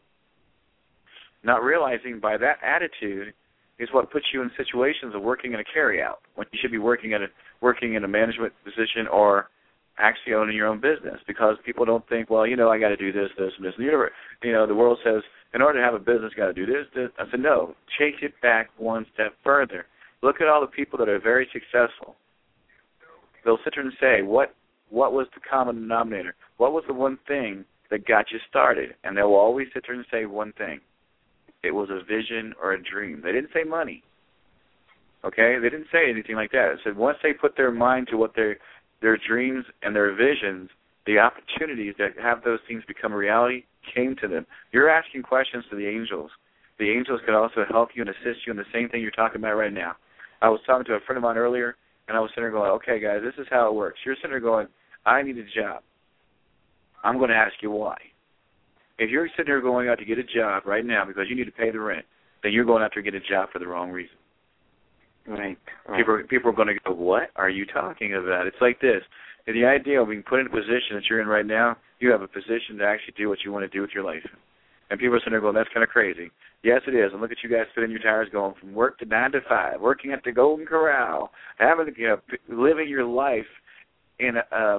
Not realizing by that attitude is what puts you in situations of working in a carry-out, when you should be working in a management position or actually owning your own business, because people don't think, well, I got to do this, this, and this. The world says, in order to have a business, got to do this, this. I said, no, take it back one step further. Look at all the people that are very successful. They'll sit there and say, what was the common denominator? What was the one thing that got you started? And they will always sit there and say one thing. It was a vision or a dream. They didn't say money. Okay? They didn't say anything like that. It said once they put their mind to what their dreams and their visions, the opportunities that have those things become a reality came to them. You're asking questions to the angels. The angels can also help you and assist you in the same thing you're talking about right now. I was talking to a friend of mine earlier, and I was sitting there going, okay, guys, this is how it works. You're sitting there going, I need a job. I'm going to ask you why. If you're sitting there going out to get a job right now because you need to pay the rent, then you're going out to get a job for the wrong reason. Right. People are going to go, what are you talking about? It's like this. The idea of being put in a position that you're in right now, you have a position to actually do what you want to do with your life. And people are sitting there going, that's kind of crazy. Yes, it is. And look at you guys spinning your tires going from work to 9 to 5, working at the Golden Corral, living your life in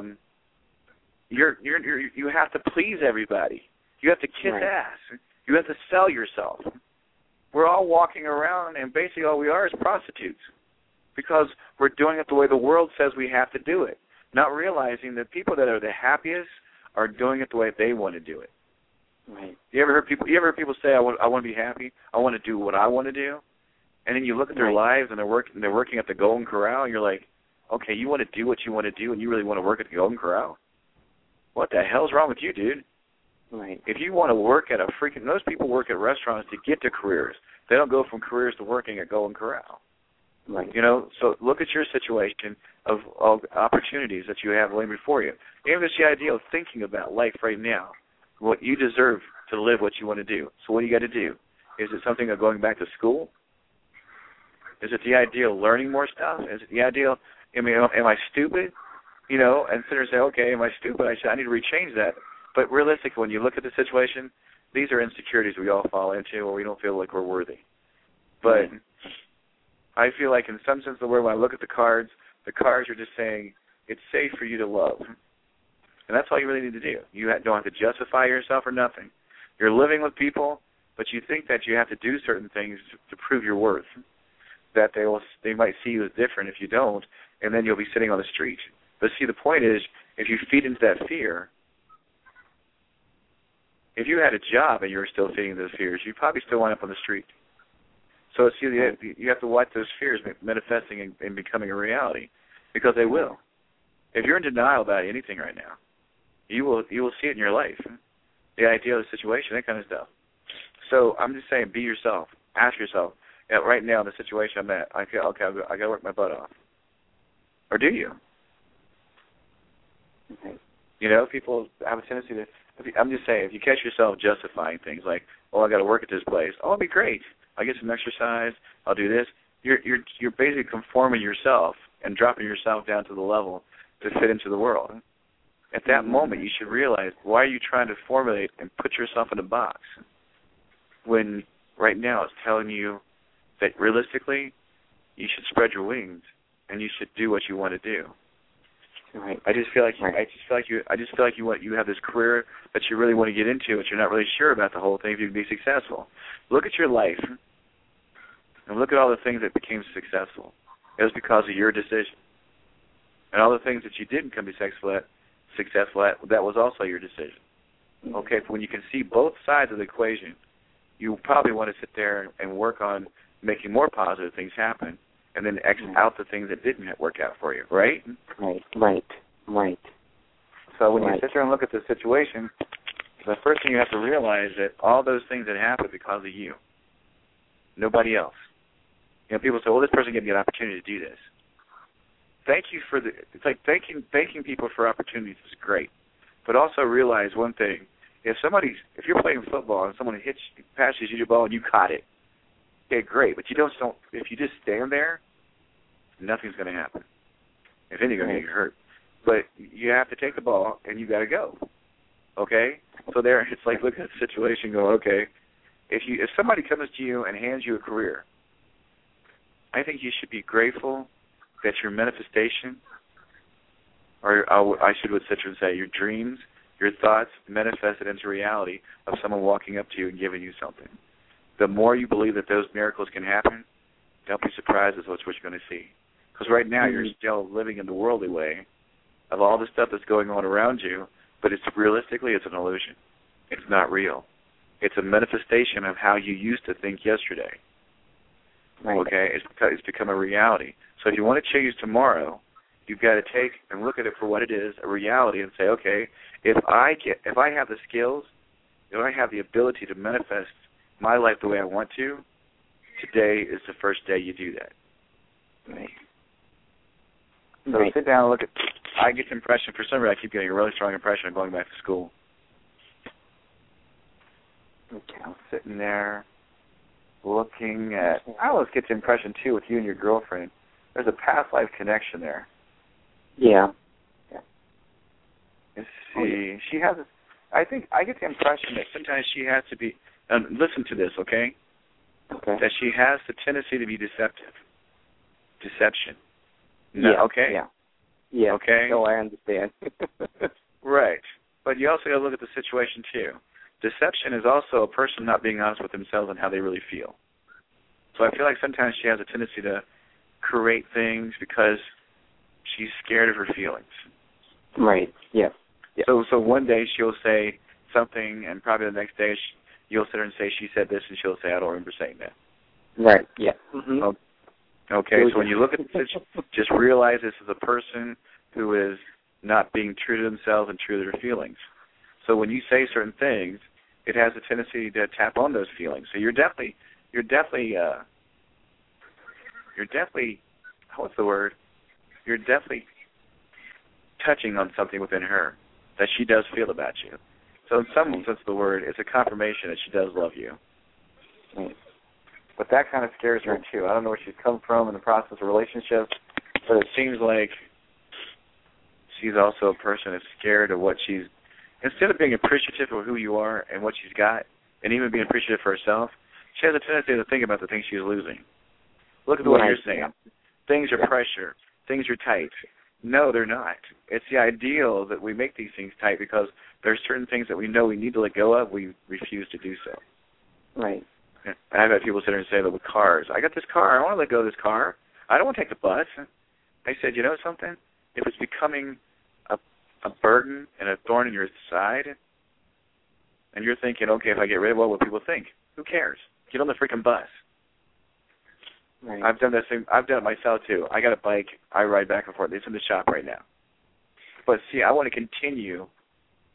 you have to please everybody. You have to kiss ass. You have to sell yourself. We're all walking around, and basically all we are is prostitutes because we're doing it the way the world says we have to do it, not realizing that people that are the happiest are doing it the way they want to do it. Right. You ever heard people say, I want to be happy, I want to do what I want to do, and then you look at their lives and they're working at the Golden Corral, and you're like, okay, you want to do what you want to do, and you really want to work at the Golden Corral? What the hell's wrong with you, dude? Right. If you want to work at most people work at restaurants to get to careers. They don't go from careers to working at Golden Corral. Right. So look at your situation of opportunities that you have laying before you. Even just the idea of thinking about life right now, what you deserve to live what you want to do. So what do you got to do? Is it something of going back to school? Is it the idea of learning more stuff? Is it the idea of, am I stupid? And sit there and say, okay, am I stupid? I need to rechange that. But realistically, when you look at the situation, these are insecurities we all fall into where we don't feel like we're worthy. But I feel like in some sense of the word, when I look at the cards are just saying it's safe for you to love. And that's all you really need to do. You don't have to justify yourself or nothing. You're living with people, but you think that you have to do certain things to prove your worth, that they might see you as different if you don't, and then you'll be sitting on the street. But see, the point is, if you feed into that fear, if you had a job and you were still feeding those fears, you'd probably still wind up on the street. So see, you have to watch those fears manifesting and becoming a reality, because they will. If you're in denial about anything right now, you will see it in your life. The idea of the situation, that kind of stuff. So I'm just saying, be yourself. Ask yourself, right now, the situation I'm at, I got to work my butt off. Or do you? Okay. You know, people have a tendency to, I'm just saying, if you catch yourself justifying things like, oh, I got to work at this place. Oh, it'll be great. I'll get some exercise. I'll do this. You're basically conforming yourself and dropping yourself down to the level to fit into the world. At that moment, you should realize, why are you trying to formulate and put yourself in a box when right now it's telling you that realistically you should spread your wings and you should do what you want to do. Right. I just feel like you have this career that you really want to get into, but you're not really sure about the whole thing if you can be successful. Look at your life and look at all the things that became successful. It was because of your decision. And all the things that you didn't come be successful at, that was also your decision. Okay, but when you can see both sides of the equation, you probably want to sit there and work on making more positive things happen, and then X out the things that didn't work out for you, right? Right. So when you sit there and look at the situation, the first thing you have to realize that all those things that happened because of you, nobody else. You know, people say, well, this person gave me an opportunity to do this. Thank you for it's like thanking people for opportunities is great, but also realize one thing: if you're playing football and someone passes you the ball and you caught it, okay, great. But if you just stand there, nothing's going to happen. If anything, you're going to get hurt. But you have to take the ball and you got to go. Okay, so there, it's like look at the situation, go, okay, if somebody comes to you and hands you a career, I think you should be grateful that your manifestation, or I should say your dreams, your thoughts manifested into reality of someone walking up to you and giving you something. The more you believe that those miracles can happen, don't be surprised at what you're going to see. Because right now you're still living in the worldly way of all the stuff that's going on around you, but realistically it's an illusion. It's not real. It's a manifestation of how you used to think yesterday. Right. Okay, it's become a reality. So if you want to change tomorrow, you've got to take and look at it for what it is, a reality, and say, okay, if I have the skills, if I have the ability to manifest my life the way I want to, today is the first day you do that. Right. So sit down and look at. I get the impression, for some reason, I keep getting a really strong impression of going back to school. Okay, I'm sitting there looking at. I always get the impression too with you and your girlfriend. There's a past life connection there. Yeah. Let's see. She has. I think I get the impression that sometimes she has to be. Listen to this, okay? Okay. That she has the tendency to be deceptive. Deception. No, yeah. Okay. Yeah. Yeah. Okay. No, I understand. Right. But you also got to look at the situation too. Deception is also a person not being honest with themselves and how they really feel. So I feel like sometimes she has a tendency to create things because she's scared of her feelings. Right. Yeah. So one day she'll say something, and probably the next day you'll sit there and say she said this, and she'll say I don't remember saying that. Right. Yeah. Mm-hmm. Okay. So when you look at this, just realize this is a person who is not being true to themselves and true to their feelings. So when you say certain things, it has a tendency to tap on those feelings. So you're definitely what's the word? You're definitely touching on something within her that she does feel about you. So in some sense of the word, it's a confirmation that she does love you. But that kind of scares her too. I don't know where she's come from in the process of relationships, but it seems like she's also a person that's scared of what she's, instead of being appreciative of who you are and what she's got, and even being appreciative for herself, she has a tendency to think about the things she's losing. Look at what you're saying. Things are pressure. Things are tight. No, they're not. It's the ideal that we make these things tight because there's certain things that we know we need to let go of. We refuse to do so. Right. And I've had people sit there and say that with cars. I got this car. I want to let go of this car. I don't want to take the bus. I said, you know something? If it's becoming a burden and a thorn in your side, and you're thinking, okay, if I get rid of it, what will people think? Who cares? Get on the freaking bus. Right. I've done it myself too. I got a bike. I ride back and forth. It's in the shop right now. But see, I want to continue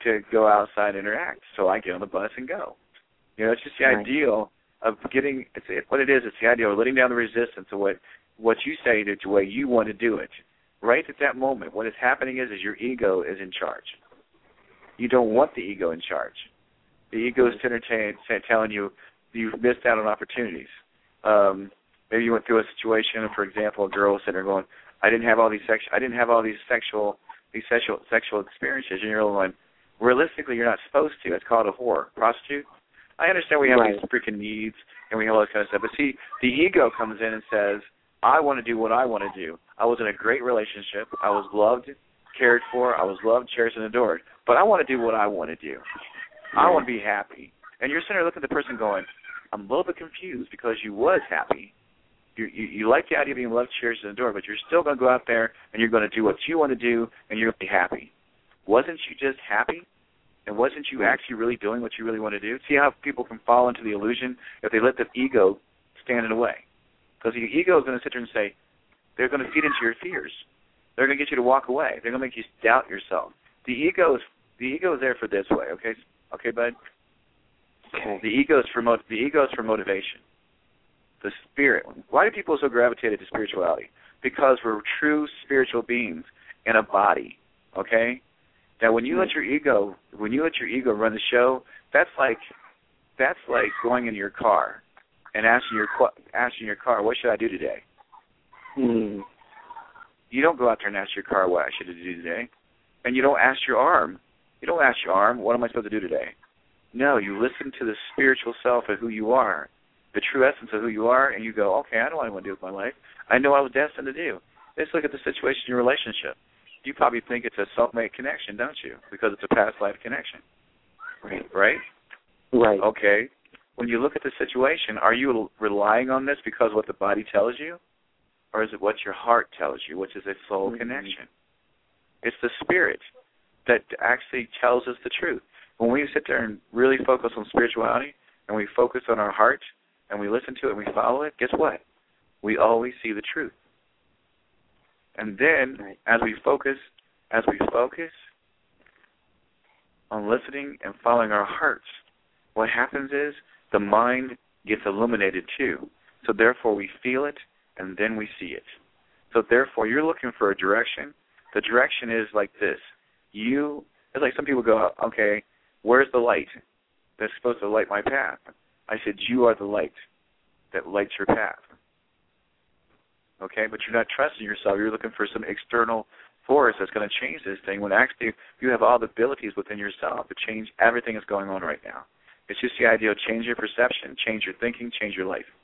to go outside and interact. So I get on the bus and go. You know, it's just the ideal of getting. What it is. It's the idea of letting down the resistance of what you say to the way you want to do it. Right at that moment, what is happening is your ego is in charge. You don't want the ego in charge. The ego is telling you you've missed out on opportunities. Maybe you went through a situation, for example, a girl was sitting there going, I didn't have all these sexual experiences, and you're going, realistically, you're not supposed to. It's called a whore, prostitute. I understand we have these freaking needs and we have all this kind of stuff, but see, the ego comes in and says, I want to do what I want to do. I was in a great relationship. I was loved, cared for. I was loved, cherished, and adored. But I want to do what I want to do. I want to be happy. And you're sitting there looking at the person going, I'm a little bit confused because you was happy. You like the idea of being loved, cherished, and adored, but you're still going to go out there and you're going to do what you want to do and you're going to be happy. Wasn't you just happy? And wasn't you actually really doing what you really want to do? See how people can fall into the illusion if they let the ego stand in the way. Because the ego is going to sit there and say, they're going to feed into your fears. They're going to get you to walk away. They're going to make you doubt yourself. The ego is there for this way, okay? Okay, bud? Okay. The ego is for motivation. The spirit. Why do people so gravitated to spirituality? Because we're true spiritual beings in a body, okay? Now, when you let your ego run the show, that's like going in your car and asking your car, what should I do today? You don't go out there and ask your car what I should do today. And you don't ask your arm. What am I supposed to do today? No, you listen to the spiritual self of who you are, the true essence of who you are, and you go, okay, I know what I want to do with my life. I know what I was destined to do. Let's look at the situation in your relationship. You probably think it's a self-made connection, don't you? Because it's a past life connection. Right? Right. Okay. When you look at the situation, are you relying on this because of what the body tells you? Or is it what your heart tells you, which is a soul connection? It's the spirit that actually tells us the truth. When we sit there and really focus on spirituality and we focus on our heart and we listen to it and we follow it, guess what? We always see the truth. And then as we focus on listening and following our hearts, what happens is the mind gets illuminated too. So therefore we feel it and then we see it. So therefore you're looking for a direction. The direction is like this. It's like some people go, okay, where's the light that's supposed to light my path? I said, you are the light that lights your path. Okay, but you're not trusting yourself. You're looking for some external force that's going to change this thing when actually you have all the abilities within yourself to change everything that's going on right now. It's just the idea of change your perception, change your thinking, change your life.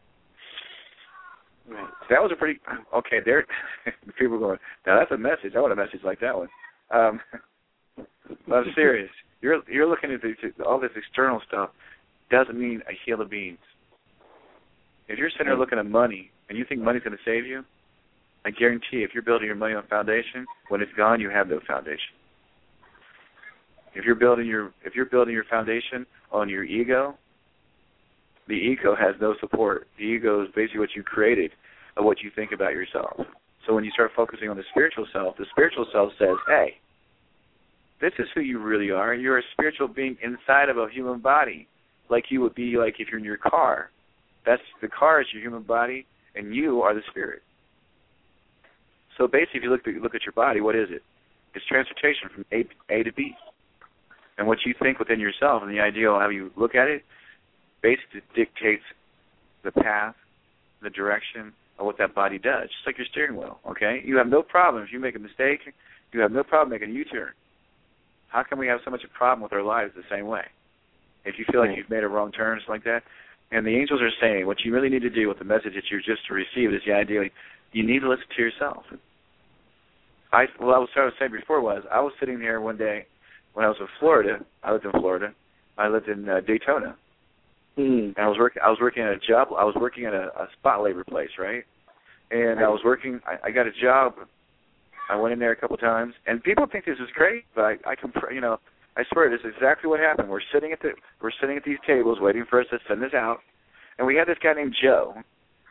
Right. So that was a pretty, okay, there, people are going, now that's a message. I want a message like that one. But I'm serious. You're looking at all this external stuff doesn't mean a hill of beans. If you're sitting there looking at money and you think money's going to save you, I guarantee if you're building your money on foundation, when it's gone, you have no foundation. If you're building your foundation on your ego, the ego has no support. The ego is basically what you created of what you think about yourself. So when you start focusing on the spiritual self says, hey, this is who you really are. You're a spiritual being inside of a human body, like you would be like if you're in your car. That's the car is your human body, and you are the spirit. So basically, if you look at your body, what is it? It's transportation from A to B. And what you think within yourself and the idea of how you look at it basically dictates the path, the direction of what that body does, just like your steering wheel, okay? You have no problem. If you make a mistake, you have no problem making a U-turn. How can we have so much a problem with our lives the same way? If you feel like you've made a wrong turn, something like that. And the angels are saying what you really need to do with the message that you're just to receive is the idea you need to listen to yourself. What I was trying to say before was I was sitting there one day when I was in Florida. I lived in Florida. I lived in Daytona. And I was working at a job. I was working at a spot labor place, right? And I was working. I got a job. I went in there a couple of times, and people think this is great, but I swear this is exactly what happened. We're sitting at these tables waiting for us to send this out, and we had this guy named Joe.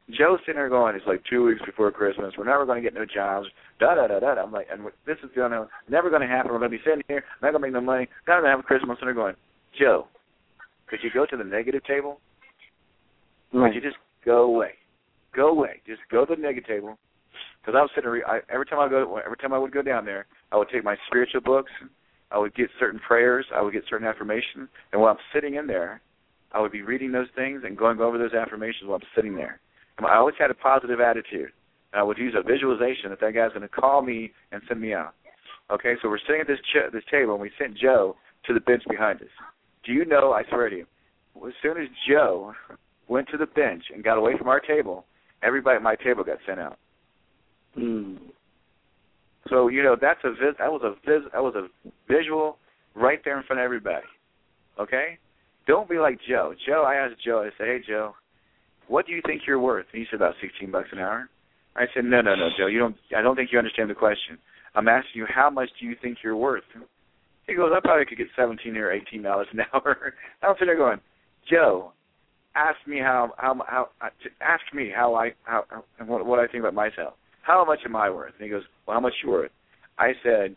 Joe's sitting there going, it's like 2 weeks before Christmas. We're never going to get no jobs. Da-da-da-da. I'm like, and this is never going to happen. We're going to be sitting here, not going to make no money, not going to have a Christmas. And they're going, Joe, could you go to the negative table? Could you just go away? Go away. Just go to the negative table. Because I was sitting there, every time I would go down there, I would take my spiritual books. I would get certain prayers. I would get certain affirmations. And while I'm sitting in there, I would be reading those things and going over those affirmations while I'm sitting there. And I always had a positive attitude. And I would use a visualization that guy's going to call me and send me out. Okay, so we're sitting at this table, and we sent Joe to the bench behind us. Do you know, I swear to you, as soon as Joe went to the bench and got away from our table, everybody at my table got sent out. So, you know, that was a visual right there in front of everybody. Okay? Don't be like Joe. I asked Joe, I said, hey, Joe, what do you think you're worth? And he said, about $16 an hour. I said, no, Joe, I don't think you understand the question. I'm asking you, how much do you think you're worth? He goes, I probably could get $17 or $18 an hour. I'm sitting there going, Joe, ask me what I think about myself. How much am I worth? And he goes, well, how much you worth? I said,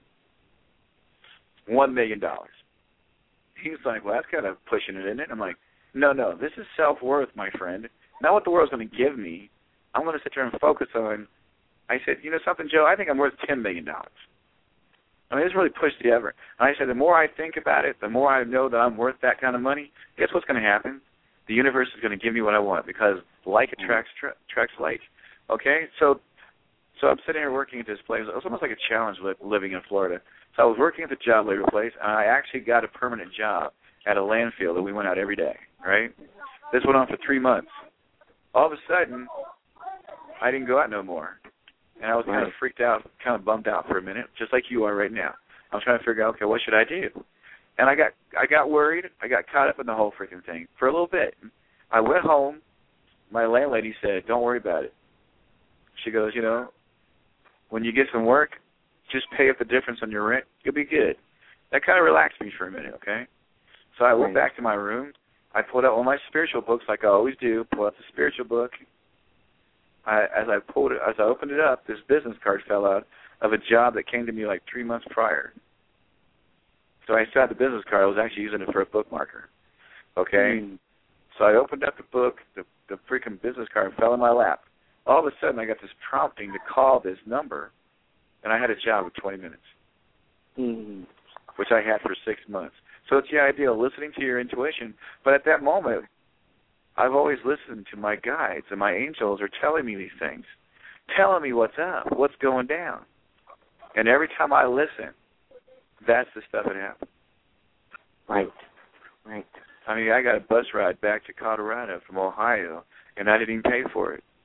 $1 million. He was like, well, that's kind of pushing it, isn't it? I'm like, no, this is self-worth, my friend. Not what the world's going to give me. I'm going to sit there and focus on. I said, you know something, Joe? I think I'm worth $10 million. I mean, it's really pushed the ever. And I said, the more I think about it, the more I know that I'm worth that kind of money, guess what's going to happen? The universe is going to give me what I want because like attracts like. Okay? So I'm sitting here working at this place. It was almost like a challenge living in Florida. So I was working at the job labor place, and I actually got a permanent job at a landfill that we went out every day, right? This went on for 3 months. All of a sudden, I didn't go out no more. And I was kind of freaked out, kind of bummed out for a minute, just like you are right now. I was trying to figure out, okay, what should I do? And I got worried. I got caught up in the whole freaking thing for a little bit. I went home. My landlady said, don't worry about it. She goes, you know, when you get some work, just pay up the difference on your rent. You'll be good. That kind of relaxed me for a minute, okay? So I went back to my room. I pulled out one of my spiritual books like I always do, pull out the spiritual book. As I opened it up, this business card fell out of a job that came to me like 3 months prior. So I still had the business card. I was actually using it for a bookmarker. Okay? So I opened up the book. The freaking business card fell in my lap. All of a sudden, I got this prompting to call this number, and I had a job in 20 minutes, which I had for 6 months. So it's the idea of listening to your intuition. But at that moment, I've always listened to my guides, and my angels are telling me these things, telling me what's up, what's going down. And every time I listen, that's the stuff that happens. Right. I mean, I got a bus ride back to Colorado from Ohio, and I didn't even pay for it.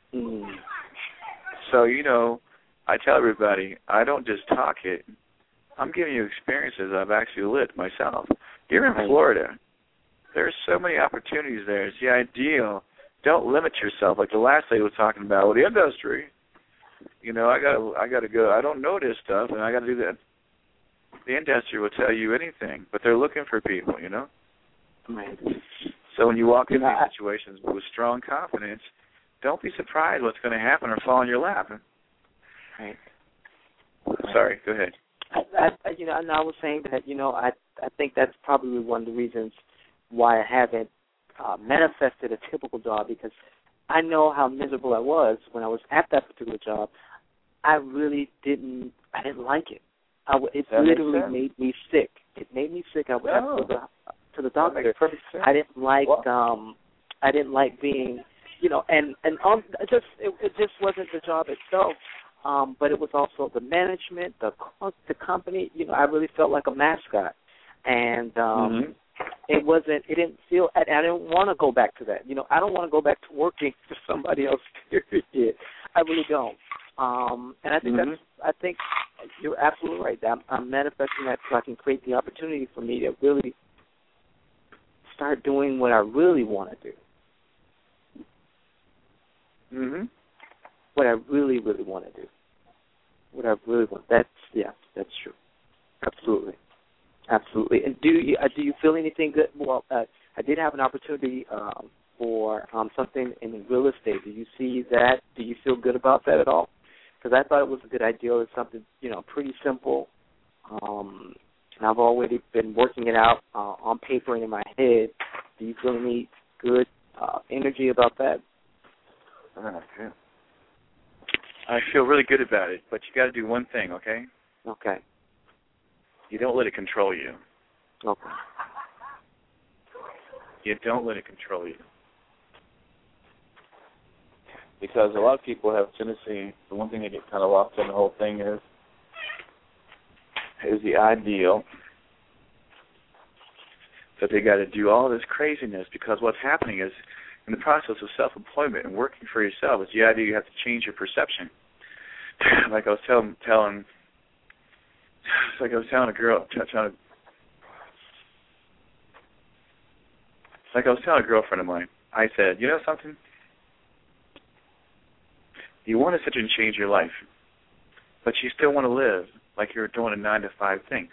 So, you know, I tell everybody, I don't just talk it. I'm giving you experiences I've actually lived myself. You're in Florida. There's so many opportunities there. It's the ideal. Don't limit yourself, like the last lady was talking about with the industry. You know, I gotta go. I don't know this stuff, and I got to do that. The industry will tell you anything, but they're looking for people, you know? Right. So when you walk into these situations with strong confidence, don't be surprised what's going to happen or fall in your lap. Right. Sorry, go ahead. I was saying that, I think that's probably one of the reasons why I haven't manifested a typical job, because I know how miserable I was when I was at that particular job. I didn't like it. It literally made me sick. It made me sick. I went to the doctor. I didn't like I didn't like being, it just wasn't the job itself. But it was also the management, the company. I really felt like a mascot, and it didn't feel. I didn't want to go back to that. I don't want to go back to working for somebody else. Period. I really don't. And I think I think you're absolutely right. I'm manifesting that so I can create the opportunity for me to really start doing what I really want to do. What I really, really want to do. What I really want. That's true. Absolutely. And do you feel anything good? Well, I did have an opportunity for something in real estate. Do you see that? Do you feel good about that at all? Because I thought it was a good idea. It's something, pretty simple. And I've already been working it out on paper and in my head. Do you feel any good energy about that? I feel really good about it, but you got to do one thing, okay? Okay. You don't let it control you. Okay. You don't let it control you. Because a lot of people have a tendency, the one thing they get kind of lost in the whole thing is the ideal that they got to do all this craziness, because what's happening is in the process of self-employment and working for yourself is the idea you have to change your perception. Like I was telling a girlfriend of mine, I said, you know something? You want to sit and change your life, but you still want to live like you're doing a 9-to-5 thing.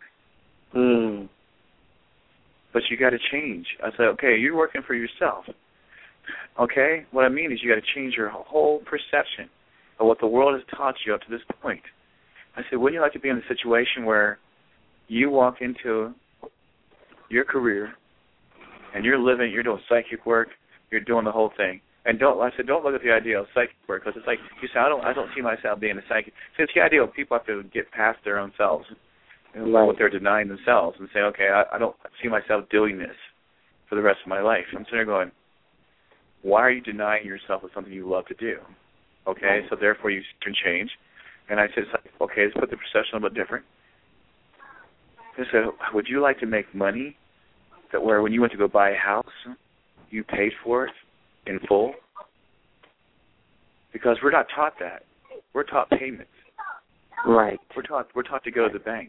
But you got to change. I said, okay, you're working for yourself. Okay? What I mean is you got to change your whole perception of what the world has taught you up to this point. I said, wouldn't you like to be in a situation where you walk into your career and you're doing psychic work, you're doing the whole thing. And don't look at the idea of psychic work, because it's like you say, I don't see myself being a psychic. So it's the idea of people have to get past their own selves and what they're denying themselves and say, okay, I don't see myself doing this for the rest of my life. I'm sitting there going, why are you denying yourself of something you love to do? Okay, so therefore you can change. And I said, okay, let's put the perception a little bit different. I said, would you like to make money that where when you went to go buy a house, you paid for it in full? Because we're not taught that. We're taught payments. Right. We're taught to go to the bank.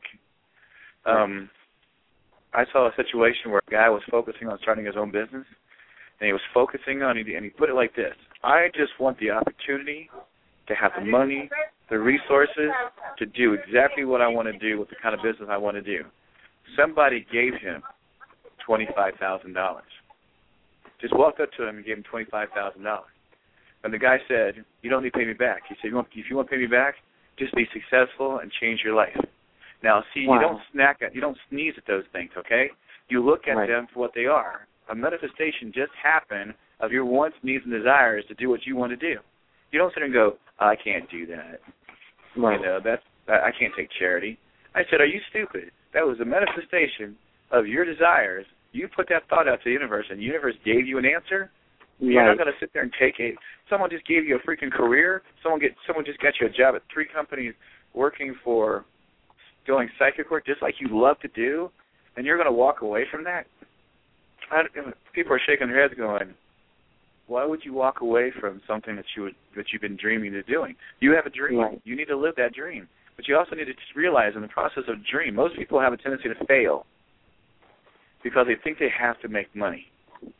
I saw a situation where a guy was focusing on starting his own business, and he was focusing on it, and he put it like this: I just want the opportunity to have the money, the resources to do exactly what I want to do with the kind of business I want to do. Somebody gave him $25,000. Just walked up to him and gave him $25,000. And the guy said, you don't need to pay me back. He said, if you want to pay me back, just be successful and change your life. Now, see, you don't sneeze at those things, okay? You look at them for what they are. A manifestation just happened of your wants, needs, and desires to do what you want to do. You don't sit there and go, I can't do that. Right. I can't take charity. I said, are you stupid? That was a manifestation of your desires. You put that thought out to the universe, and the universe gave you an answer. Right. You're not going to sit there and take it. Someone just gave you a freaking career. Someone just got you a job at 3 companies working for doing psychic work just like you love to do, and you're going to walk away from that? People are shaking their heads going, why would you walk away from something that you've been dreaming of doing? You have a dream. Right. You need to live that dream. But you also need to realize in the process of dream, most people have a tendency to fail because they think they have to make money.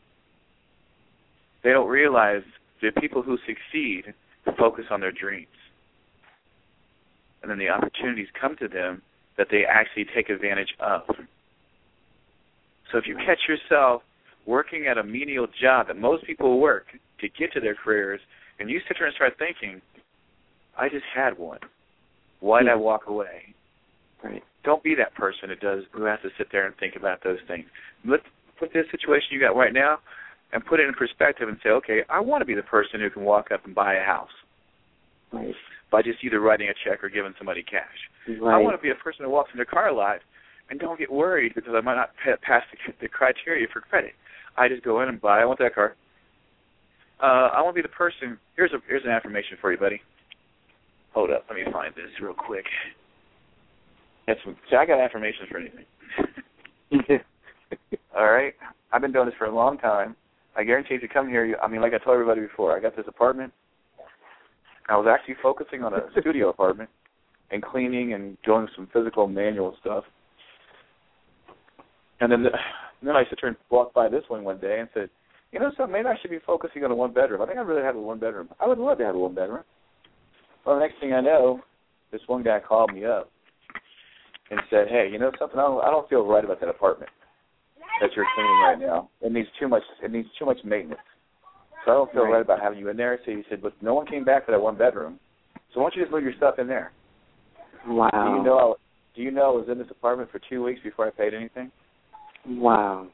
They don't realize that people who succeed focus on their dreams. And then the opportunities come to them that they actually take advantage of. So if you catch yourself working at a menial job that most people work to get to their careers, and you sit there and start thinking, I just had one. Why did I walk away? Right. Don't be that person who has to sit there and think about those things. Let's put this situation you got right now and put it in perspective and say, okay, I want to be the person who can walk up and buy a house. Right. By just either writing a check or giving somebody cash. Right. I want to be a person who walks in their car lot and don't get worried because I might not pass the criteria for credit. I just go in and buy. I want that car. I want to be the person. Here's an affirmation for you, buddy. Hold up. Let me find this real quick. I got affirmations for anything. All right? I've been doing this for a long time. I guarantee if you come here, like I told everybody before, I got this apartment. I was actually focusing on a studio apartment and cleaning and doing some physical manual stuff. And then I sit there and walked by this one day and said, you know something, maybe I should be focusing on a one-bedroom. I think I'd really have a one-bedroom. I would love to have a one-bedroom. Well, the next thing I know, this one guy called me up and said, hey, you know something, I don't feel right about that apartment that you're cleaning right now. It needs too much maintenance. So I don't feel right about having you in there. So he said, but no one came back for that one bedroom. So why don't you just move your stuff in there? Wow. Do you know I was in this apartment for 2 weeks before I paid anything? Wow.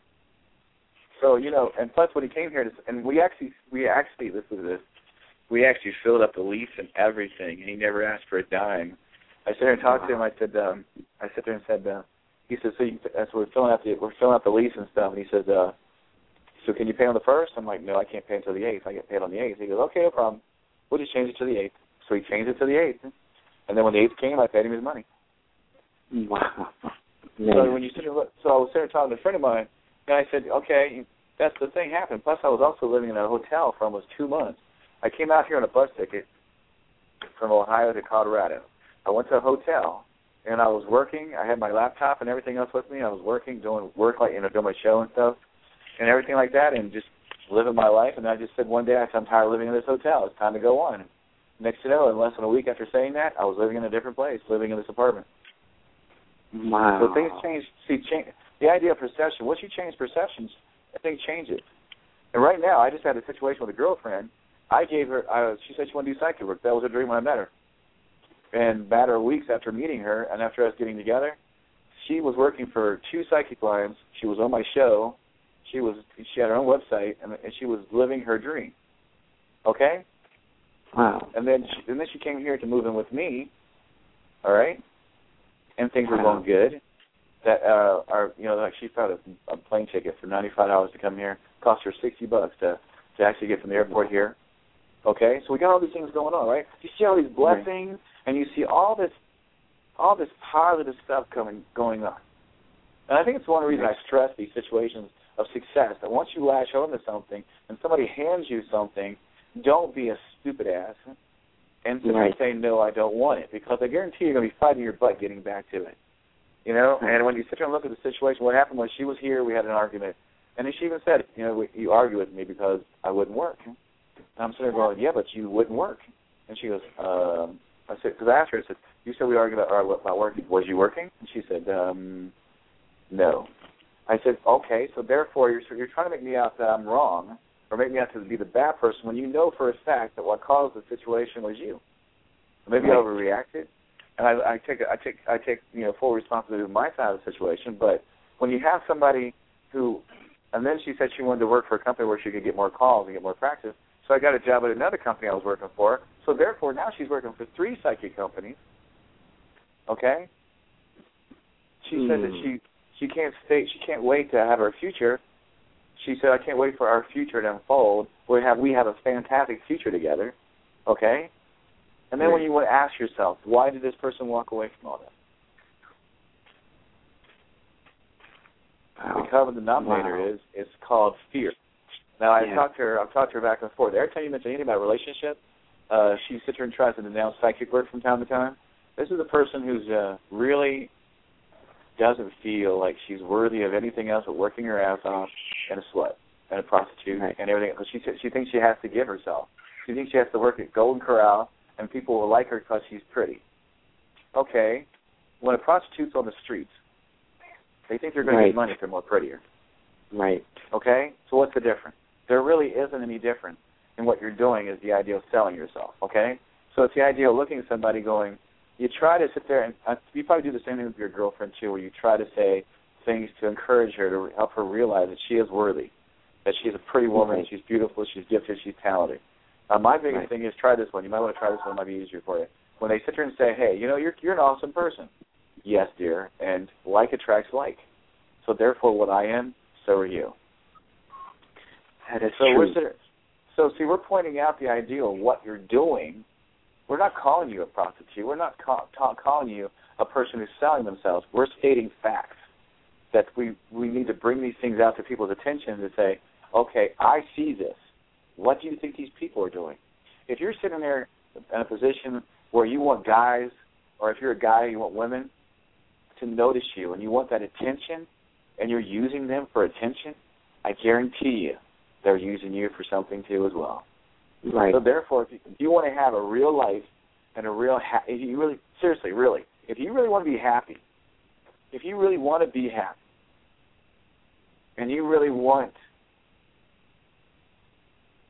So, and plus when he came here, and we actually, listen to this, we actually filled up the lease and everything, and he never asked for a dime. I sat there and talked to him. I sat there and said, he said, so we're filling out the lease and stuff, and he said, so can you pay on the 1st? I'm like, no, I can't pay until the 8th. I get paid on the 8th. He goes, okay, no problem. We'll just change it to the 8th. So he changed it to the 8th. And then when the 8th came, I paid him his money. Wow. So when you sit there, so I was sitting there talking to a friend of mine, and I said, okay, that's the thing happened. Plus, I was also living in a hotel for almost 2 months. I came out here on a bus ticket from Ohio to Colorado. I went to a hotel, and I was working. I had my laptop and everything else with me. I was working, doing work, like, doing my show and stuff, and everything like that, and just living my life. And I just said one day, I said, I'm tired of living in this hotel. It's time to go on. Next thing you know, in less than a week after saying that, I was living in a different place, living in this apartment. Wow. So things change. The idea of perception, once you change perceptions, things changes. And right now, I just had a situation with a girlfriend. I gave her, she said she wanted to do psychic work. That was her dream when I met her. And a matter of weeks after meeting her and after us getting together, she was working for 2 psychic lines. She was on my show. She had her own website, and she was living her dream. Okay? Wow. And then she came here to move in with me, all right? And things were going good. That like she found a plane ticket for $95 to come here. Cost her $60 to actually get from the airport here. Okay, so we got all these things going on, right? You see all these blessings, and you see all this positive stuff going on. And I think it's one reason I stress these situations of success. That once you latch on to something, and somebody hands you something, don't be a stupid ass and simply say, no, I don't want it, because I guarantee you're going to be fighting your butt getting back to it. And when you sit there and look at the situation, what happened was she was here, we had an argument, and then she even said, you argue with me because I wouldn't work. And I'm sitting there going, yeah, but you wouldn't work. And she goes, I said, because I asked her, I said, you said we argued about working. Was you working? And she said, no. I said, okay, so therefore you're trying to make me out that I'm wrong, or make me out to be the bad person when you know for a fact that what caused the situation was you. Maybe I overreacted, and I take full responsibility of my side of the situation. But when you have somebody who, and then she said she wanted to work for a company where she could get more calls and get more practice. So I got a job at another company I was working for. So therefore now she's working for 3 psychic companies. Okay. She said that she can't wait to have her future. She said, I can't wait for our future to unfold. We have a fantastic future together. Okay. And then when you want to ask yourself, why did this person walk away from all that? The common denominator is it's called fear. Now I've talked to her back and forth. Every time you mention anything about a relationship, she sits here and tries to denounce psychic work from time to time. This is a person who's really doesn't feel like she's worthy of anything else but working her ass off and a slut and a prostitute and everything. Because she thinks she has to give herself. She thinks she has to work at Golden Corral and people will like her because she's pretty. Okay, when a prostitute's on the streets, they think they're going to get money if they're more prettier. Right. Okay? So what's the difference? There really isn't any difference in what you're doing is the idea of selling yourself, okay? So it's the idea of looking at somebody going, you try to sit there, and you probably do the same thing with your girlfriend too, where you try to say things to encourage her, to help her realize that she is worthy, that she's a pretty woman, she's beautiful, she's gifted, she's talented. My biggest thing is try this one. You might want to try this one. It might be easier for you. When they sit there and say, hey, you're an awesome person. Yes, dear, and like attracts like. So therefore, what I am, so are you. That is true. So we're pointing out the idea of what you're doing. We're not calling you a prostitute. We're not calling you a person who's selling themselves. We're stating facts that we need to bring these things out to people's attention to say, okay, I see this. What do you think these people are doing? If you're sitting there in a position where you want guys, or if you're a guy, you want women to notice you, and you want that attention, and you're using them for attention, I guarantee you they're using you for something too as well. Right. So therefore, if you want to have a real life and a real, if you really want to be happy, and you really want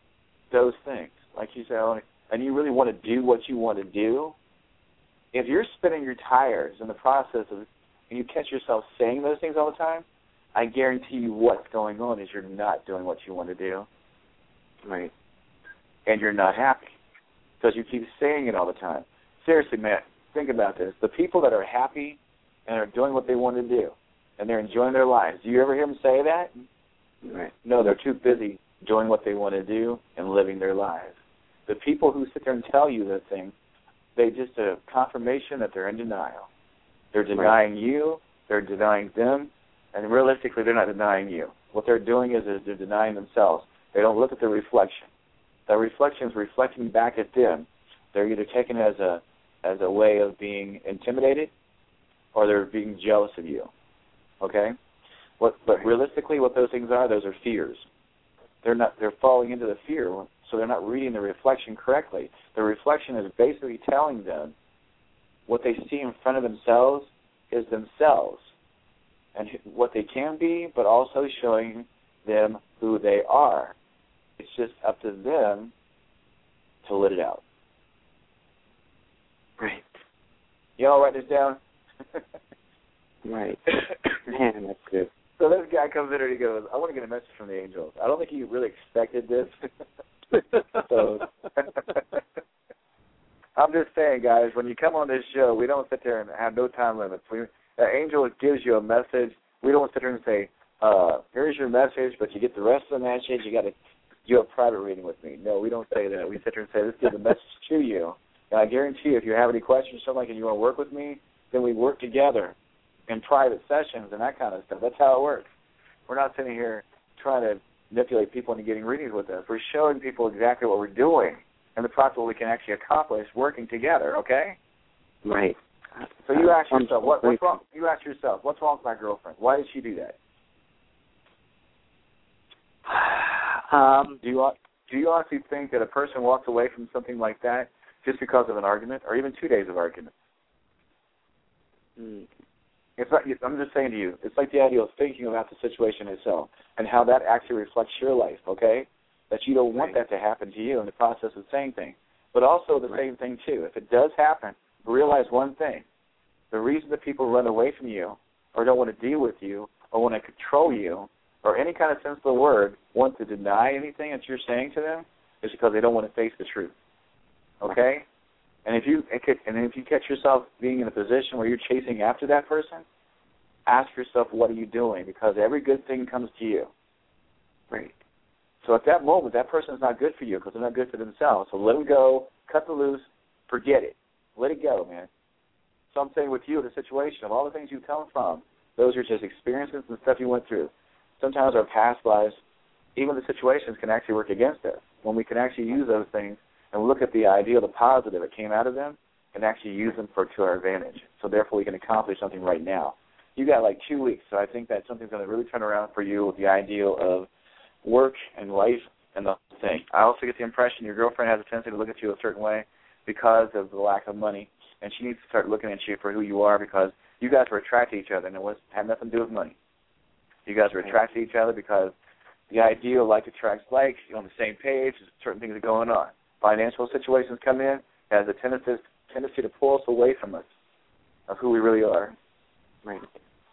those things, like you said, and you really want to do what you want to do, if you're spinning your tires in the process of, and you catch yourself saying those things all the time, I guarantee you what's going on is you're not doing what you want to do. Right. And you're not happy because you keep saying it all the time. Seriously, man, think about this. The people that are happy and are doing what they want to do and they're enjoying their lives, do you ever hear them say that? Right. No, they're too busy doing what they want to do and living their lives. The people who sit there and tell you that thing, they just a confirmation that they're in denial. They're denying you, they're denying them, and realistically, they're not denying you. What they're doing is they're denying themselves. They don't look at the reflection. The reflection is reflecting back at them. They're either taken as a way of being intimidated, or they're being jealous of you. Okay? But realistically, what those things are, those are fears. They're falling into the fear, so they're not reading the reflection correctly. The reflection is basically telling them what they see in front of themselves is themselves and what they can be, but also showing them who they are. It's just up to them to let it out. Right. Y'all write this down? Right. Man, that's good. So this guy comes in and he goes, I want to get a message from the angels. I don't think he really expected this. So I'm just saying, guys, when you come on this show, we don't sit there and have no time limits. The angel gives you a message. We don't sit there and say, here's your message, but you get the rest of the message. You got to do a private reading with me. No, we don't say that. We sit there and say, let's give the message to you. And I guarantee you, if you have any questions or something like that and you want to work with me, then we work together in private sessions and that kind of stuff. That's how it works. We're not sitting here trying to manipulate people into getting readings with us. We're showing people exactly what we're doing and the process what we can actually accomplish working together, okay? Right. So you ask yourself, what's wrong? You ask yourself, what's wrong with my girlfriend? Why did she do that? Do you honestly think that a person walks away from something like that just because of an argument or even 2 days of argument? It's like, I'm just saying to you, it's like the idea of thinking about the situation itself and how that actually reflects your life, okay? That you don't want that to happen to you in the process of saying things. But also the same thing, too. If it does happen, realize one thing. The reason that people run away from you or don't want to deal with you or want to control you or any kind of sense of the word want to deny anything that you're saying to them is because they don't want to face the truth, okay? And if you catch yourself being in a position where you're chasing after that person, ask yourself, what are you doing? Because every good thing comes to you. Right. So at that moment, that person is not good for you because they're not good for themselves. So let them go, cut the loose, forget it. Let it go, man. So I'm saying with you, the situation, of all the things you come from, those are just experiences and stuff you went through. Sometimes our past lives, even the situations can actually work against us. When we can actually use those things and look at the ideal, the positive that came out of them, and actually use them to our advantage. So therefore we can accomplish something right now. You got like 2 weeks, so I think that something's going to really turn around for you with the ideal of work and life and the whole thing. I also get the impression your girlfriend has a tendency to look at you a certain way because of the lack of money, and she needs to start looking at you for who you are because you guys were attracted to each other, and it had nothing to do with money. You guys were attracted to each other because the ideal like attracts like, you're on the same page, certain things are going on. Financial situations come in, it has a tendency to pull us away from us, of who we really are. Right.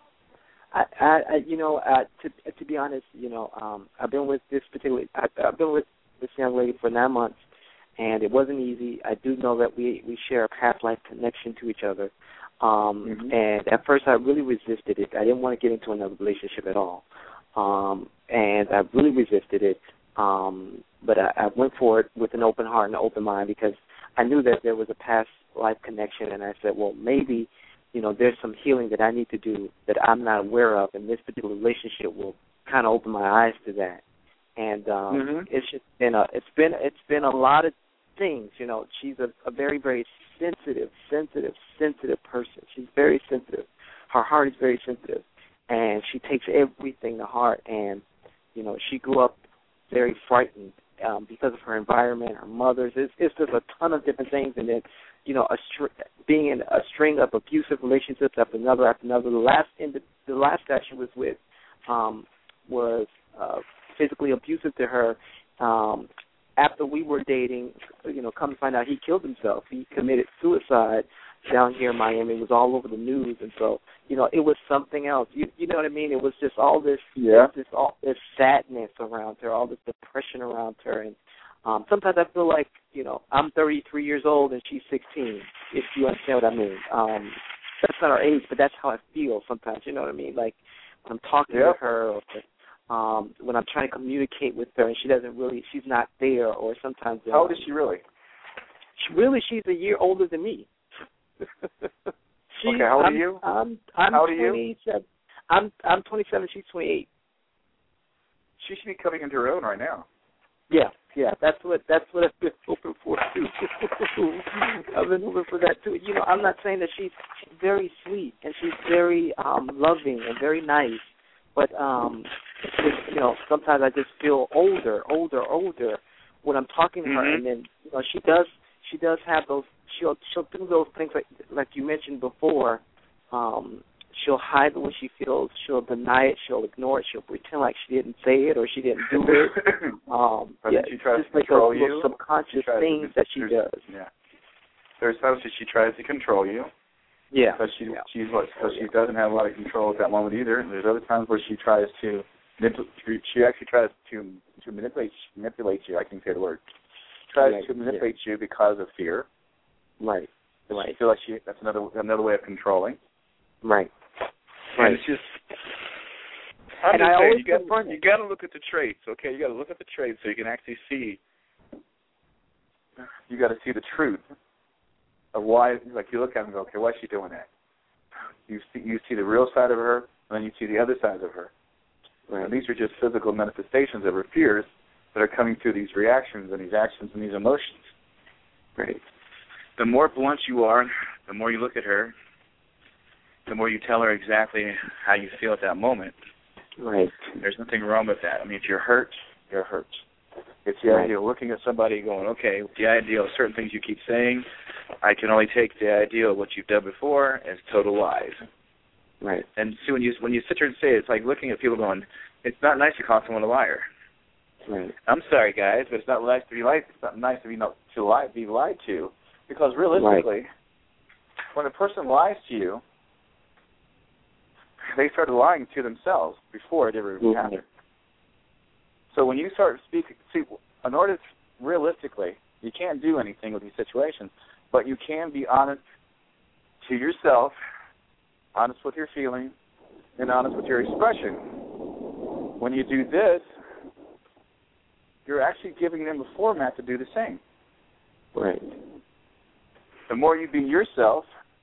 To be honest, I've been with I've been with this young lady for 9 months, and it wasn't easy. I do know that we share a past life connection to each other. And at first I really resisted it. I didn't want to get into another relationship at all. And I really resisted it. But I went for it with an open heart and an open mind because I knew that there was a past life connection, and I said, well, maybe, there's some healing that I need to do that I'm not aware of, and this particular relationship will kind of open my eyes to that. And it's just been a lot of things. She's a very, very sensitive person. She's very sensitive. Her heart is very sensitive, and she takes everything to heart. And she grew up very frightened because of her environment, her mother's. It's just a ton of different things, and then being in a string of abusive relationships after another. The last guy she was with was physically abusive to her, after we were dating, come to find out he killed himself. He committed suicide down here in Miami. It was all over the news, and so it was something else. You know what I mean? It was just all this, all this sadness around her, all this depression around her, and sometimes I feel like I'm 33 years old and she's 16. If you understand what I mean. That's not our age, but that's how I feel sometimes. You know what I mean? Like when I'm talking to her, or when I'm trying to communicate with her, and she's not there, or sometimes. How old is she really? She's a year older than me. Okay, how old are you? I'm how old are 27. I'm 27. She's 28. She should be coming into her own right now. Yeah. That's what I've been hoping for too. I've been hoping for that too. I'm not saying that she's very sweet and she's very loving and very nice, but sometimes I just feel older when I'm talking to her, and then she does have those. She'll do those things like you mentioned before. She'll hide what she feels. She'll deny it. She'll ignore it. She'll pretend like she didn't say it or she didn't do it. She tries just to like control those you. Subconscious things that she does. Yeah. There's times that she tries to control you. Yeah. Because she doesn't have a lot of control at that moment either. There's other times where she tries to manipulate you. I can say the word. She tries to manipulate you because of fear. Right. She feels like that's another way of controlling. Right. And it's just, I'm just saying, you got to look at the traits, okay? You got to look at the traits so you can actually see. You got to see the truth of why. Like you look at it and go, okay, why is she doing that? You see the real side of her, and then you see the other side of her. Right. And these are just physical manifestations of her fears that are coming through these reactions and these actions and these emotions. Right. The more blunt you are, the more you look at her, the more you tell her exactly how you feel at that moment. Right. There's nothing wrong with that. I mean, if you're hurt, you're hurt. It's the idea of looking at somebody going, okay, the idea of certain things you keep saying, I can only take the idea of what you've done before as total lies. Right. And see, when you sit there and say it, it's like looking at people going, it's not nice to call someone a liar. Right. I'm sorry, guys, but it's not nice to be lied. It's not nice to be lied to, because realistically, when a person lies to you, they started lying to themselves before it ever happened. So when you start speaking, in order to, realistically, you can't do anything with these situations, but you can be honest to yourself, honest with your feelings, and honest with your expression. When you do this, you're actually giving them a format to do the same. Right. The more you be yourself,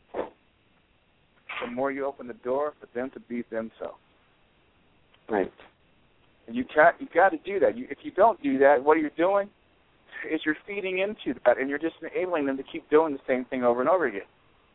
the more you open the door for them to be themselves. Right. And you got to do that. If you don't do that, what you're doing is you're feeding into that, and you're just enabling them to keep doing the same thing over and over again.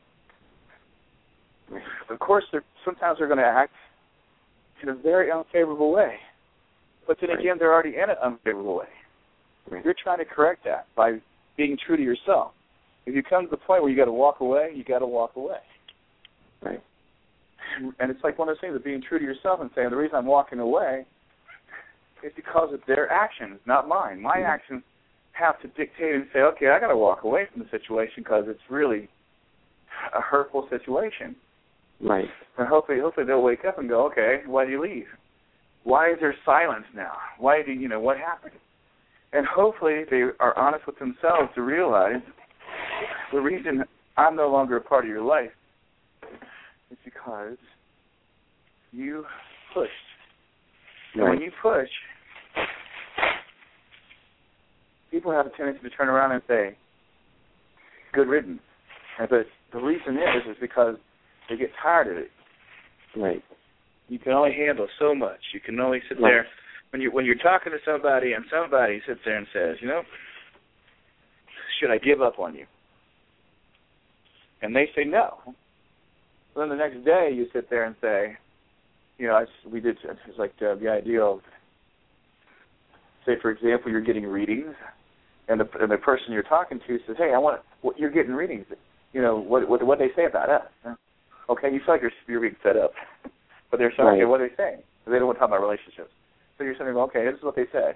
Right. Of course, sometimes they're going to act in a very unfavorable way. But then again, they're already in an unfavorable way. Right. You're trying to correct that by being true to yourself. If you come to the point where you got to walk away, you got to walk away. Right. And it's like one of those things of being true to yourself and saying, the reason I'm walking away is because of their actions, not mine. My actions have to dictate and say, okay, I got to walk away from the situation because it's really a hurtful situation. Right. And hopefully they'll wake up and go, okay, why did you leave? Why is there silence now? Why do what happened? And hopefully they are honest with themselves to realize the reason I'm no longer a part of your life is because you pushed. And when you push, people have a tendency to turn around and say, good riddance. But the reason is because they get tired of it. Right. You can only handle so much. You can only sit there when you're talking to somebody and somebody sits there and says, should I give up on you? And they say no. Then the next day you sit there and say, it's like the idea of, say for example, you're getting readings, and the person you're talking to says, hey, you're getting readings. What they say about us. Okay, you feel like you're being fed up. But they're saying, okay, what are they saying? They don't want to talk about relationships. So you're saying, okay, this is what they said.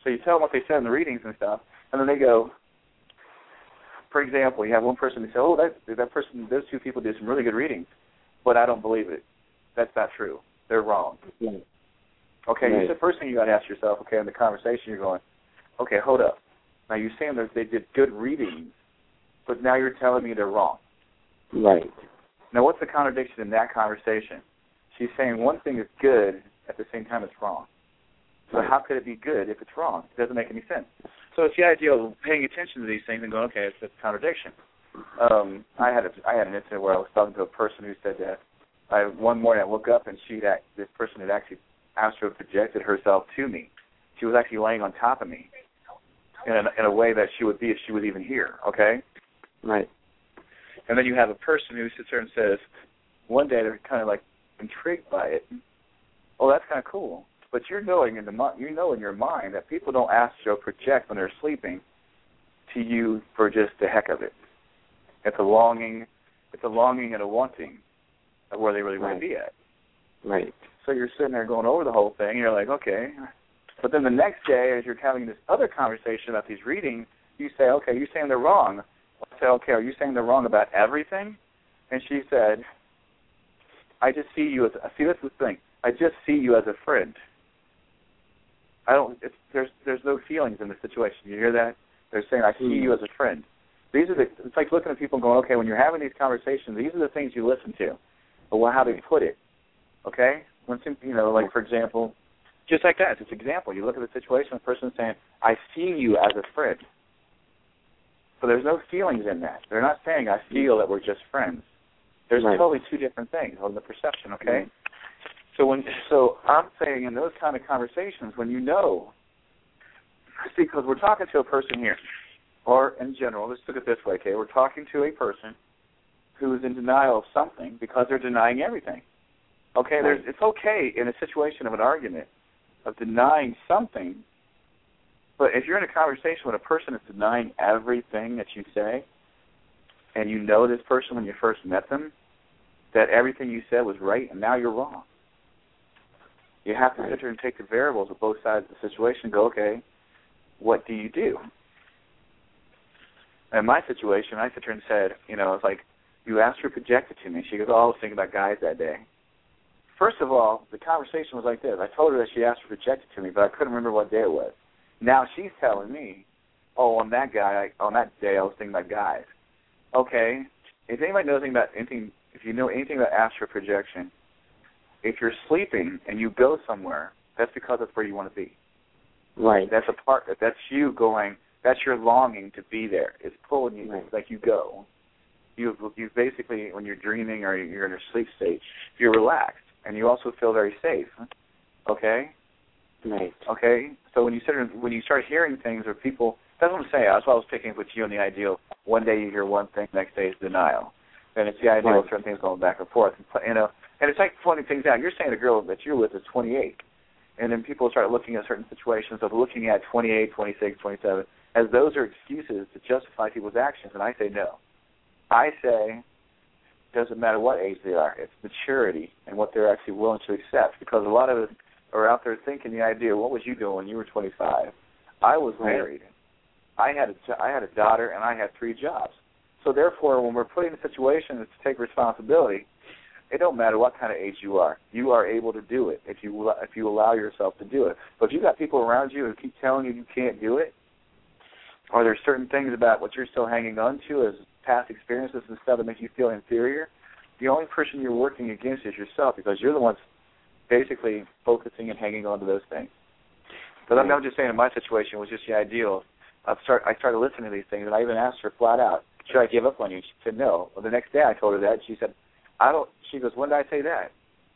So you tell them what they said in the readings and stuff, and then they go, for example, you have one person who says, oh, that person, those two people did some really good readings, but I don't believe it. That's not true. They're wrong. Yeah. Okay, Right. the first thing you got to ask yourself, okay, in the conversation, you're going, okay, hold up. Now you're saying that they did good readings, but now you're telling me they're wrong. Right. Now what's the contradiction in that conversation? She's saying one thing is good, at the same time it's wrong. So how could it be good if it's wrong? It doesn't make any sense. So it's the idea of paying attention to these things and going, okay, it's a contradiction. I had an incident where I was talking to a person who said that one morning I woke up and this person had actually astral projected herself to me. She was actually laying on top of me in a way that she would be if she was even here, okay? Right. And then you have a person who sits there and says, one day they're kind of like intrigued by it. Oh, that's kind of cool. But you know in your mind that people don't astral project when they're sleeping to you for just the heck of it. It's a longing and a wanting of where they really want to be at. Right. So you're sitting there going over the whole thing, and you're like, okay. But then the next day, as you're having this other conversation about these readings, you say, okay, you're saying they're wrong. I said, okay, are you saying they're wrong about everything? And she said, I just see you as this is the thing. I just see you as a friend. There's no feelings in the situation. You hear that? They're saying, I see you as a friend. It's like looking at people and going, okay, when you're having these conversations, these are the things you listen to. But how they put it, okay? Like, for example, just like that, it's an example. You look at the situation, the person saying, I see you as a friend. So there's no feelings in that. They're not saying, I feel that we're just friends. There's totally two different things on the perception, okay? So I'm saying in those kind of conversations, when because we're talking to a person here, or in general, let's look at it this way, okay? We're talking to a person who is in denial of something because they're denying everything. Okay, it's okay in a situation of an argument of denying something, but if you're in a conversation with a person that's denying everything that you say, and you know this person when you first met them, that everything you said was right, and now you're wrong. You have to sit there and take the variables of both sides of the situation and go, okay, what do you do? In my situation, I sit there and said, it's like, you asked her to project it to me. She goes, oh, I was thinking about guys that day. First of all, the conversation was like this. I told her that she asked her to project it to me, but I couldn't remember what day it was. Now she's telling me, oh, on that day, I was thinking about guys. Okay, if anybody knows anything if you know anything about astral projection, if you're sleeping and you go somewhere, that's because that's where you want to be. Right. That's that's you going, that's your longing to be there. It's pulling you, like you go. You basically, when you're dreaming or you're in a sleep state, you're relaxed, and you also feel very safe. Okay? Right. Okay? So when you start hearing things or people, that's what I'm saying. That's why I was picking up with you on the idea of one day you hear one thing, next day is denial. And it's the idea of certain things going back and forth. And it's like pointing things out. You're saying the girl that you're with is 28. And then people start looking at certain situations of looking at 28, 26, 27, as those are excuses to justify people's actions. And I say no. I say it doesn't matter what age they are. It's maturity and what they're actually willing to accept. Because a lot of us are out there thinking the idea, what was you doing when you were 25? I was married. I had a daughter, and I had 3 jobs. So therefore, when we're put in a situation to take responsibility, it don't matter what kind of age you are. You are able to do it if you allow yourself to do it. But if you got people around you who keep telling you can't do it, or there's certain things about what you're still hanging on to as past experiences and stuff that make you feel inferior, the only person you're working against is yourself, because you're the ones basically focusing and hanging on to those things. But I'm not just saying in my situation, it was just the ideal. I started listening to these things, and I even asked her flat out, should I give up on you? She said no. Well, the next day I told her that. She said, I don't. She goes, when did I say that?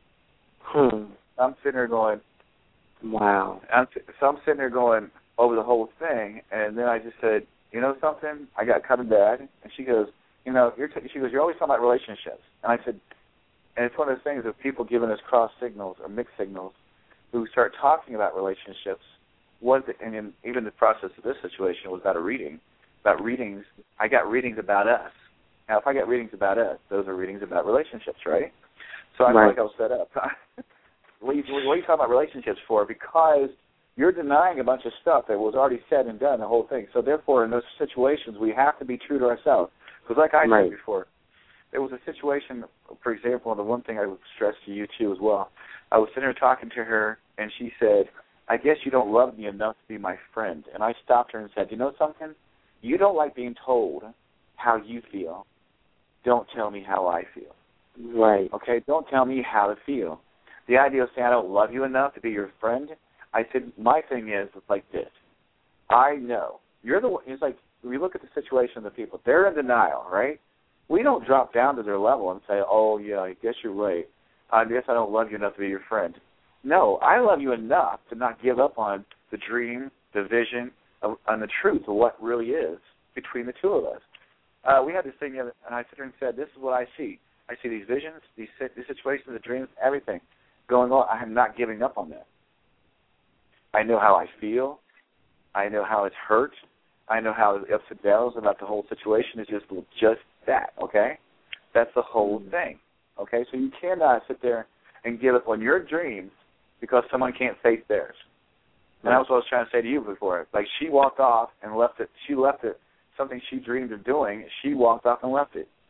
I'm sitting there going, wow. So I'm sitting there going over the whole thing, and then I just said, you know something? I got kind of bad. And she goes, she goes, you're always talking about relationships. And I said, and it's one of those things of people giving us cross signals or mixed signals who start talking about relationships. And even the process of this situation was about a reading. About readings, I got readings about us. Now, if I get readings about us, those are readings about relationships, right? So I feel like I was set up. What are you talking about relationships for? Because you're denying a bunch of stuff that was already said and done, the whole thing. So therefore, in those situations, we have to be true to ourselves. Because like I said before, there was a situation, for example, and the one thing I would stress to you, too, as well. I was sitting there talking to her, and she said, I guess you don't love me enough to be my friend. And I stopped her and said, you know something? You don't like being told how you feel. Don't tell me how I feel. Right. Okay? Don't tell me how to feel. The idea of saying I don't love you enough to be your friend, I said, my thing is like this. I know. You're the one. It's like, we look at the situation of the people. They're in denial, right? We don't drop down to their level and say, oh, yeah, I guess you're right. I guess I don't love you enough to be your friend. No, I love you enough to not give up on the dream, the vision, and the truth of what really is between the two of us. We had this thing, and I sit there and said, this is what I see. I see these visions, these situations, the dreams, everything going on. I am not giving up on that. I know how I feel. I know how it's hurt. I know how the ups and downs about the whole situation is just that, okay? That's the whole thing, okay? So you cannot sit there and give up on your dreams because someone can't face theirs. And that's what I was trying to say to you before. Like, she walked off and left it. She left it, something she dreamed of doing. She walked off and left it.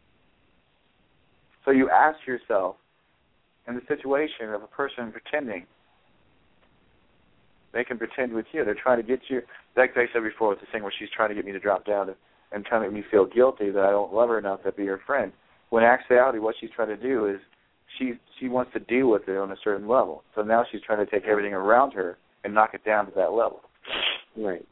So you ask yourself, in the situation of a person pretending, they can pretend with you. They're trying to get you. Like I said before, with the thing where she's trying to get me to drop down and trying to make me feel guilty that I don't love her enough to be her friend. When in actuality, what she's trying to do is she wants to deal with it on a certain level. So now she's trying to take everything around her and knock it down to that level. Right.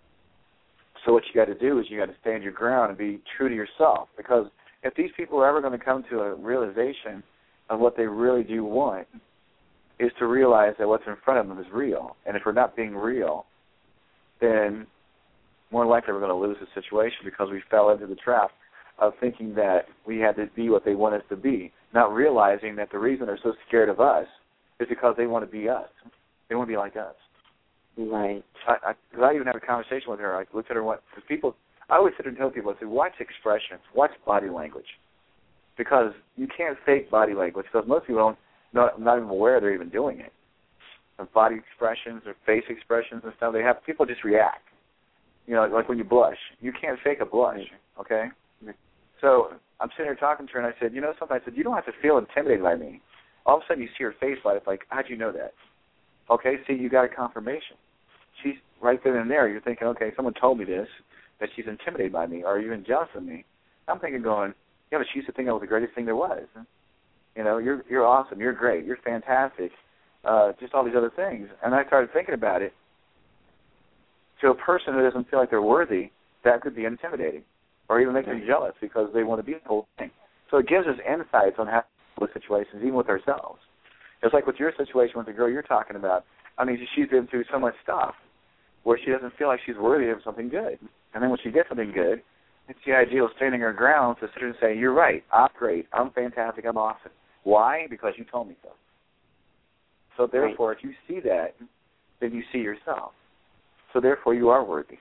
So what you got to do is you got to stand your ground and be true to yourself. Because if these people are ever going to come to a realization of what they really do want, is to realize that what's in front of them is real. And if we're not being real, then more likely we're going to lose the situation because we fell into the trap of thinking that we had to be what they want us to be, not realizing that the reason they're so scared of us is because they want to be us. They want to be like us. Right. Because I even had a conversation with her. I looked at her, because people, I always sit and tell people, I say, watch expressions, watch body language. Because you can't fake body language, because most people not even aware they're even doing it. Or body expressions or face expressions and stuff, people just react. You know, like when you blush. You can't fake a blush, okay? So I'm sitting here talking to her, and I said, you know something? I said, you don't have to feel intimidated by me. All of a sudden you see her face light up, like, how'd you know that? Okay, see, you got a confirmation. She's right then and there. You're thinking, okay, someone told me this, that she's intimidated by me, or even jealous of me. I'm thinking going, yeah, but she used to think I was the greatest thing there was. You know, you're awesome, you're great, you're fantastic, just all these other things. And I started thinking about it. To a person who doesn't feel like they're worthy, that could be intimidating, or even make them jealous because they want to be the whole thing. So it gives us insights on how to deal with situations, even with ourselves. It's like with your situation with the girl you're talking about. I mean, she's been through so much stuff where she doesn't feel like she's worthy of something good. And then when she gets something good, it's the idea of standing her ground to sit there and say, you're right, I'm great, I'm fantastic, I'm awesome. Why? Because you told me so. So therefore, if you see that, then you see yourself. So therefore, you are worthy.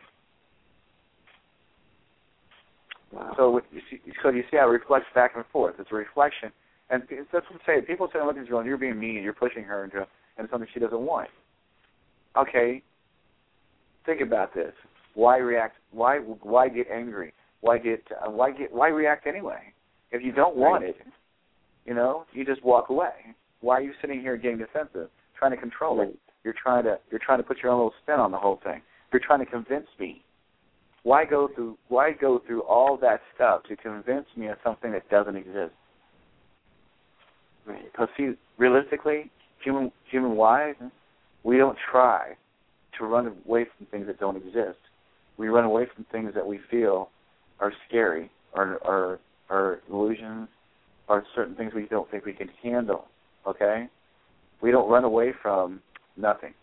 Wow. So you see how it reflects back and forth. It's a reflection. And that's what I'm saying. People say, look at you going, you're being mean, you're pushing her into something she doesn't want. Okay, think about this. Why react? Why get angry? Why react anyway? If you don't want it, you know, you just walk away. Why are you sitting here getting defensive, trying to control it? You're trying to put your own little spin on the whole thing. You're trying to convince me. Why go through all that stuff to convince me of something that doesn't exist? Because see, realistically, human-wise, we don't try to run away from things that don't exist. We run away from things that we feel are scary, or illusions, or certain things we don't think we can handle. Okay, we don't run away from nothing,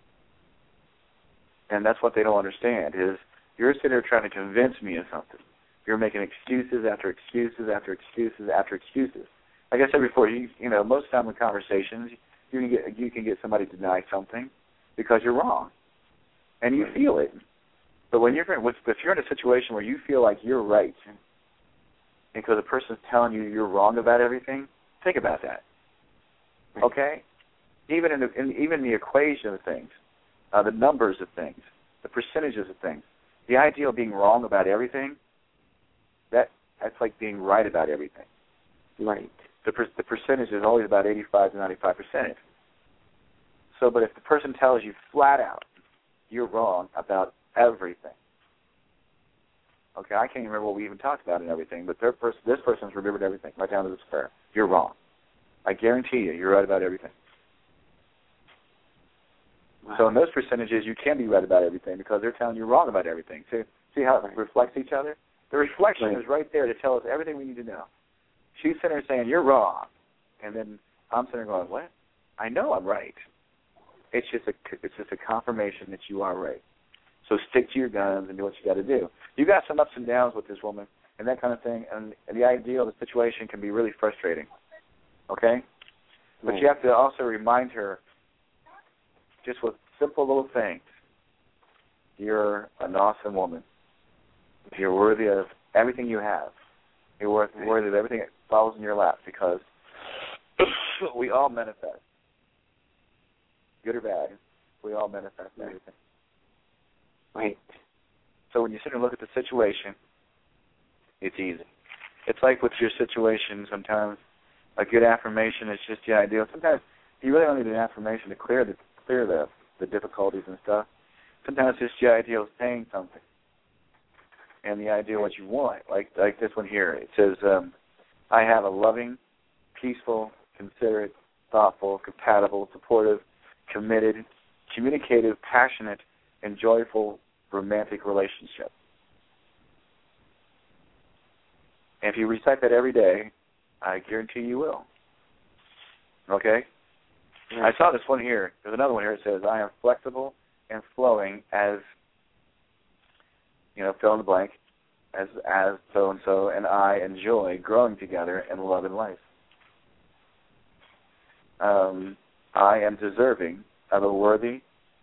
and that's what they don't understand. Is you're sitting there trying to convince me of something. You're making excuses after excuses after excuses after excuses. Like I said before, you know, most of the time in conversations, you can get somebody to deny something because you're wrong, and you feel it. But if you're in a situation where you feel like you're right, because a person's telling you you're wrong about everything, think about that. Okay, even in the equation of things, the numbers of things, the percentages of things. The idea of being wrong about everything, that's like being right about everything. Right. The percentage is always about 85 to 95%. So, but if the person tells you flat out, you're wrong about everything. Okay, I can't even remember what we even talked about and everything, but this person's remembered everything, right down to the square. You're wrong. I guarantee you're right about everything. Wow. So in those percentages, you can be right about everything because they're telling you wrong about everything. See how it reflects each other? The reflection is right there to tell us everything we need to know. She's sitting there saying, you're wrong. And then I'm sitting there going, what? I know I'm right. It's just a confirmation that you are right. So stick to your guns and do what you got to do. You got some ups and downs with this woman and that kind of thing, and the idea of the situation can be really frustrating. Okay? But you have to also remind her, just with simple little things, you're an awesome woman. You're worthy of everything you have. You're worthy of everything that falls in your lap because we all manifest. Good or bad, we all manifest everything. Right. So when you sit and look at the situation, it's easy. It's like with your situation, sometimes a good affirmation is just the ideal. Sometimes you really don't need an affirmation to clear the difficulties and stuff. Sometimes it's just the idea of saying something and the idea of what you want. Like this one here. It says, I have a loving, peaceful, considerate, thoughtful, compatible, supportive, committed, communicative, passionate, and joyful romantic relationship. And if you recite that every day, I guarantee you will. Okay? Yeah. I saw this one here. There's another one here. It says, I am flexible and flowing as, fill in the blank, as so-and-so, and I enjoy growing together in love and life. I am deserving and worthy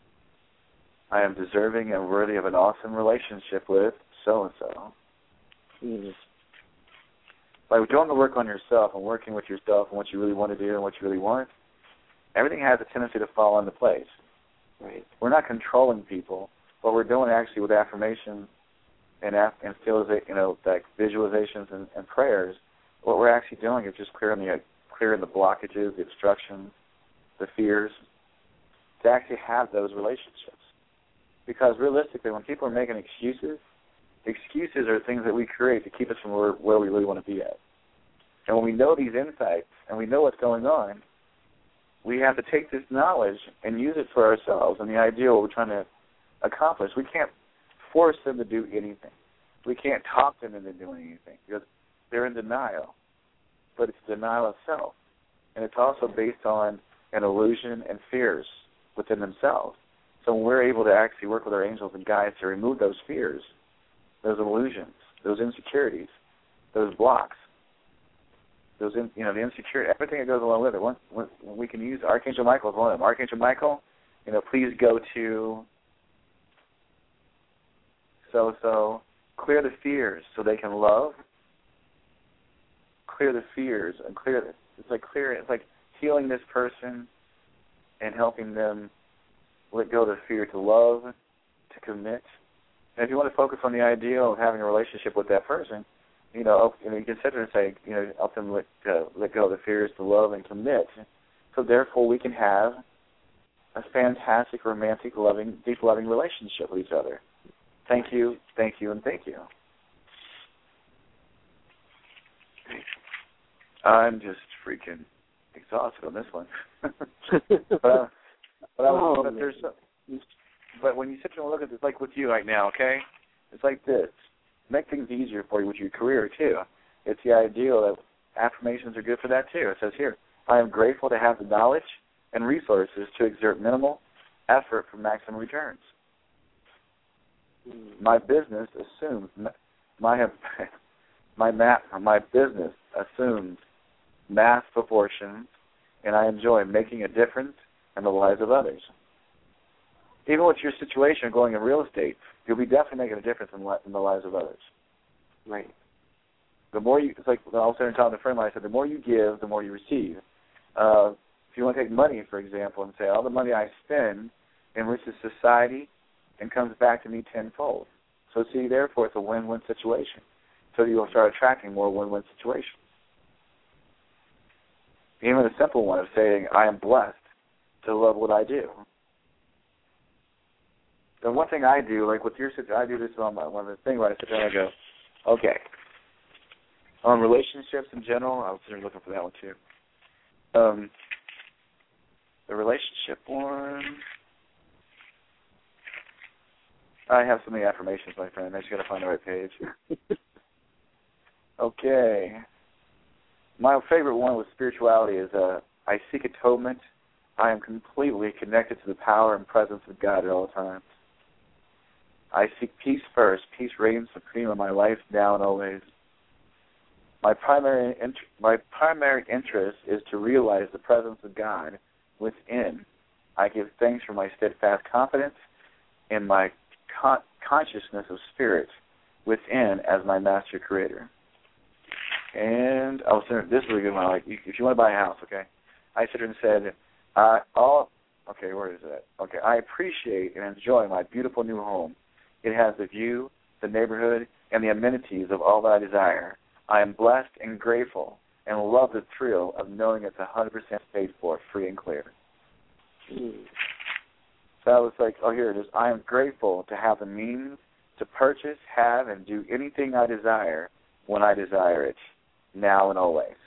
of an awesome relationship with so-and-so. Mm-hmm. By doing the work on yourself and working with yourself and what you really want to do and what you really want, everything has a tendency to fall into place. Right. We're not controlling people. What we're doing actually with affirmations and like visualizations and prayers, what we're actually doing is just clearing the blockages, the obstructions, the fears, to actually have those relationships. Because realistically, when people are making excuses are things that we create to keep us from where we really want to be at. And when we know these insights and we know what's going on, we have to take this knowledge and use it for ourselves and the idea of what we're trying to accomplish. We can't force them to do anything. We can't talk them into doing anything because they're in denial. But it's denial of self. And it's also based on an illusion and fears within themselves. So when we're able to actually work with our angels and guides to remove those fears, those illusions, those insecurities, those blocks, the insecurity, everything that goes along with it. When we can use Archangel Michael as one of them. Archangel Michael, please go to so clear the fears so they can love. Clear the fears and it's like healing this person and helping them let go of the fear to love, to commit. And if you want to focus on the ideal of having a relationship with that person, you can sit there and say, help them let go of the fears to love and commit. So therefore, we can have a fantastic, romantic, loving, deep, loving relationship with each other. Thank you, and thank you. I'm just freaking exhausted on this one. But when you sit there and look at this, like with you right now, okay, it's like this. Make things easier for you with your career, too. It's the ideal that affirmations are good for that, too. It says here, I am grateful to have the knowledge and resources to exert minimal effort for maximum returns. My business assumes my business assumes mass proportions, and I enjoy making a difference in the lives of others. Even with your situation going in real estate, you'll be definitely making a difference in the lives of others. Right. The more you, it's like I was saying to a friend of mine, I said, the more you give, the more you receive. If you want to take money, for example, and say, all the money I spend enriches society, and comes back to me tenfold. So see, therefore, it's a win-win situation. So you'll start attracting more win-win situations. Even a simple one of saying, I am blessed to love what I do. The one thing I do, like with your situation, I do this on my one of the things where I sit down and I go, okay. On relationships in general, I was looking for that one too. The relationship one. I have so many affirmations, my friend. I just got to find the right page. Okay. My favorite one with spirituality is I seek atonement. I am completely connected to the power and presence of God at all times. I seek peace first. Peace reigns supreme in my life now and always. My primary interest is to realize the presence of God within. I give thanks for my steadfast confidence in my consciousness of spirit within as my master creator. And I was thinking, this is a really good one. Like, if you want to buy a house, okay? I sit here and said, okay, where is that? Okay, I appreciate and enjoy my beautiful new home. It has the view, the neighborhood, and the amenities of all that I desire. I am blessed and grateful and love the thrill of knowing it's 100% paid for, free and clear. So I was like, oh, here it is. I am grateful to have the means to purchase, have, and do anything I desire when I desire it, now and always.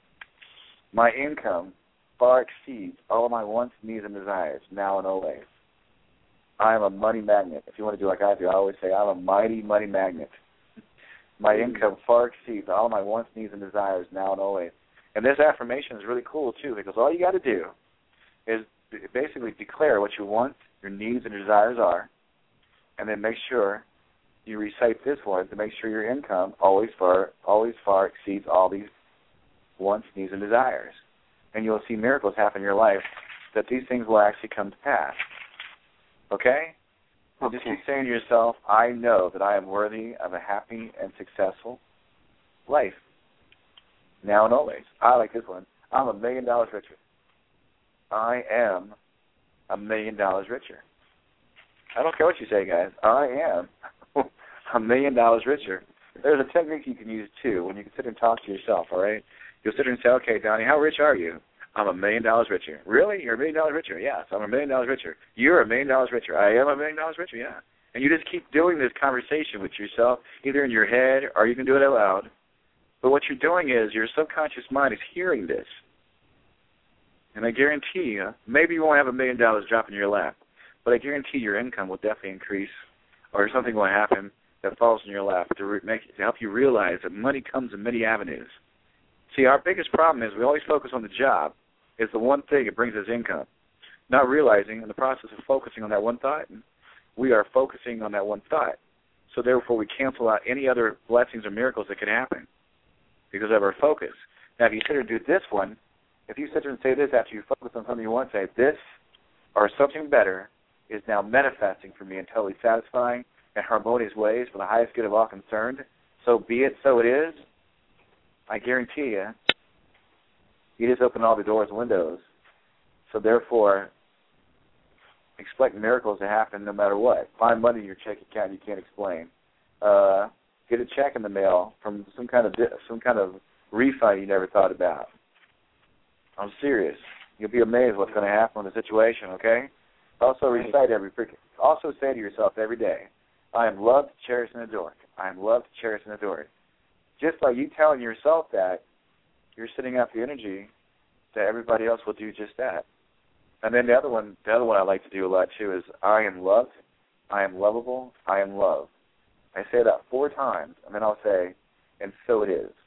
My income far exceeds all of my wants, needs, and desires, now and always. I am a money magnet. If you want to do like I do, I always say I'm a mighty money magnet. My income far exceeds all of my wants, needs, and desires, now and always. And this affirmation is really cool, too, because all you got to do is basically declare what you want, your needs, and desires are, and then make sure you recite this one to make sure your income always far exceeds all these wants, needs, and desires. And you'll see miracles happen in your life that these things will actually come to pass. Okay? So just keep saying to yourself, I know that I am worthy of a happy and successful life, now and always. I like this one. I'm $1 million richer. I am $1 million richer. I don't care what you say, guys. I am $1 million richer. There's a technique you can use, too, when you can sit and talk to yourself, all right? You'll sit there and say, okay, Donnie, how rich are you? I'm $1 million richer. Really? You're $1 million richer? Yes, I'm $1 million richer. You're $1 million richer. I am $1 million richer, yeah. And you just keep doing this conversation with yourself, either in your head or you can do it out loud. But what you're doing is your subconscious mind is hearing this. And I guarantee you, maybe you won't have $1 million drop in your lap, but I guarantee your income will definitely increase, or something will happen that falls in your lap to help you realize that money comes in many avenues. See, our biggest problem is we always focus on the job. It's the one thing that brings us income. Not realizing in the process of focusing on that one thought, we are focusing on that one thought. So therefore we cancel out any other blessings or miracles that could happen because of our focus. Now if you sit there and do this one, if you sit there and say this after you focus on something you want to say, this or something better is now manifesting for me in totally satisfying and harmonious ways for the highest good of all concerned, so be it, so it is, I guarantee you just open all the doors and windows. So therefore, expect miracles to happen no matter what. Find money in your checking account you can't explain. Get a check in the mail from some kind of refund you never thought about. I'm serious. You'll be amazed what's going to happen in the situation, okay? Also also say to yourself every day, I am loved, cherished, and adored. I am loved, cherished, and adored. Just like you telling yourself that, you're sending out the energy that everybody else will do just that. And then the other one I like to do a lot too is I am loved, I am lovable, I am loved. I say that 4 times, and then I'll say, and so it is.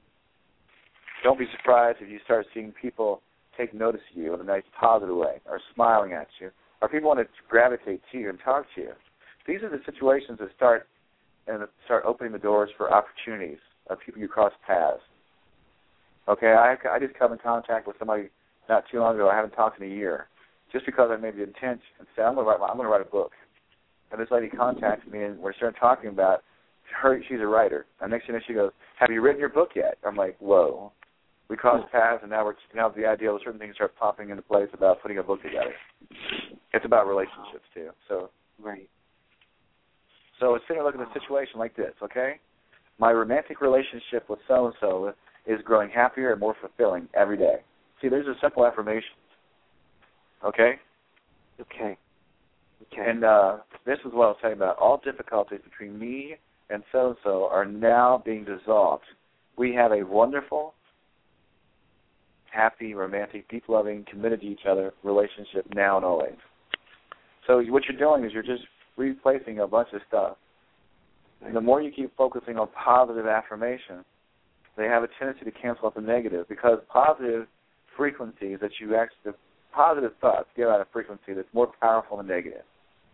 Don't be surprised if you start seeing people take notice of you in a nice positive way, or smiling at you, or people want to gravitate to you and talk to you. These are the situations that start opening the doors for opportunities of people you cross paths. Okay, I just come in contact with somebody not too long ago I haven't talked in a year, just because I made the intent and said I'm going to write a book. And this lady contacted me and we started talking about her. She's a writer. And next thing she goes, "Have you written your book yet?" I'm like, whoa. We crossed paths, and now the idea of certain things start popping into place about putting a book together. It's about relationships too. So Right. So sit and look at the situation like this, okay? My romantic relationship with so-and-so is growing happier and more fulfilling every day. See, there's a simple affirmation, okay? Okay. And this is what I'll tell you about. All difficulties between me and so-and-so are now being dissolved. We have a wonderful, happy, romantic, deep-loving, committed to each other relationship now and always. So what you're doing is you're just replacing a bunch of stuff. And the more you keep focusing on positive affirmation, they have a tendency to cancel out the negative, because positive frequencies that you actually, positive thoughts give out a frequency that's more powerful than negative.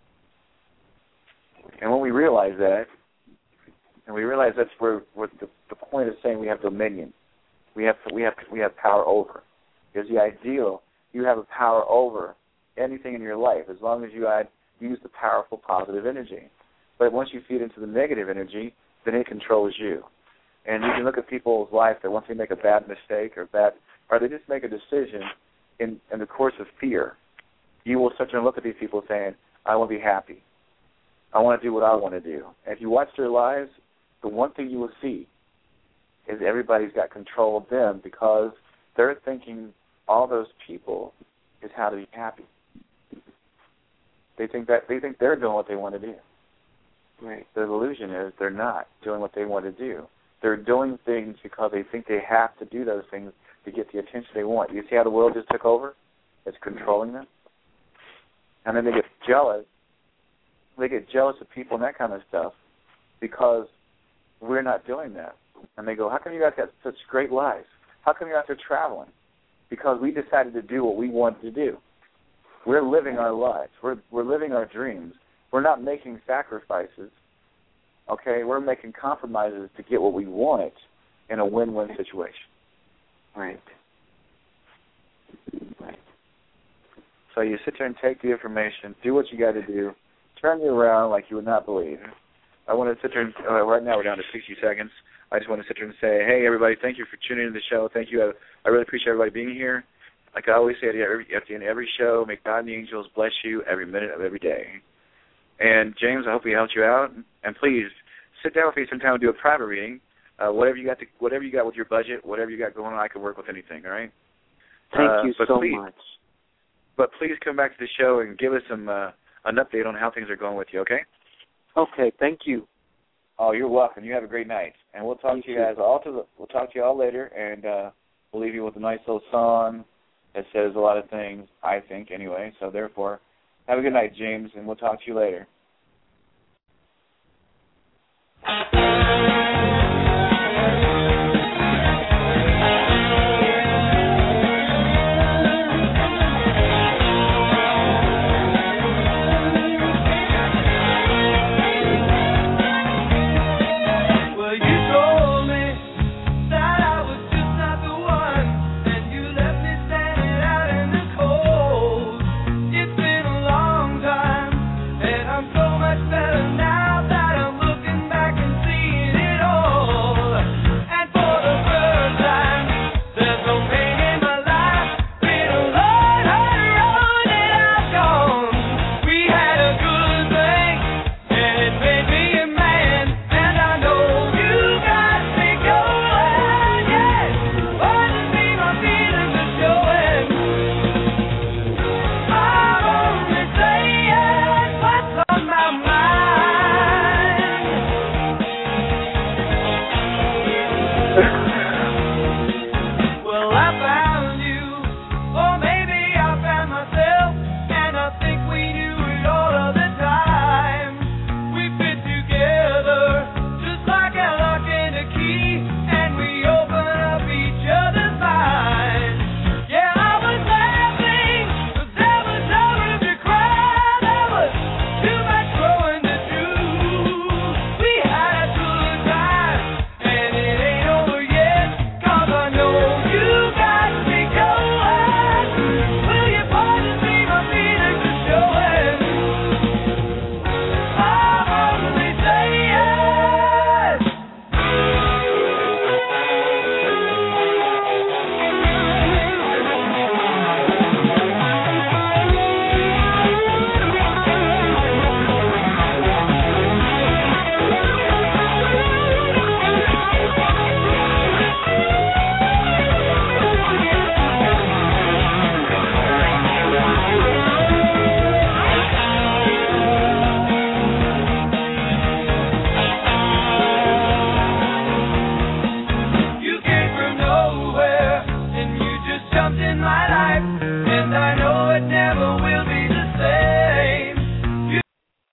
And when we realize that, and we realize that's where the point is saying we have dominion, we have power over. Is the ideal you have a power over anything in your life as long as you use the powerful positive energy. But once you feed into the negative energy, then it controls you. And you can look at people's life that once they make a bad mistake or they just make a decision in the course of fear, you will sit and look at these people saying, I want to be happy. I want to do what I want to do. And if you watch their lives, the one thing you will see is everybody's got control of them, because they're thinking all those people is how to be happy. They think they're doing what they want to do. Right. The illusion is they're not doing what they want to do. They're doing things because they think they have to do those things to get the attention they want. You see how the world just took over? It's controlling them. And then they get jealous. They get jealous of people and that kind of stuff because we're not doing that. And they go, how come you guys got such great lives? How come you're out there traveling? Because we decided to do what we wanted to do. We're living our lives. We're living our dreams. We're not making sacrifices, okay? We're making compromises to get what we want in a win-win situation. Right. So you sit there and take the information, do what you got to do, turn you around like you would not believe. I want to sit there and, right now we're down to 60 seconds. I just want to sit there and say, hey, everybody, thank you for tuning into the show. Thank you. I really appreciate everybody being here. Like I always say at the end of every show, may God and the angels bless you every minute of every day. And, James, I hope we helped you out. And please, sit down with me sometime and do a private reading. Whatever you got with your budget, whatever you got going on, I can work with anything, all right? Thank you so much. But please come back to the show and give us an update on how things are going with you, okay? Okay, thank you. Oh, you're welcome. You have a great night. And we'll talk to you guys we'll talk to you all later, and we'll leave you with a nice little song that says a lot of things, I think, anyway. So, therefore, have a good night, James, and we'll talk to you later.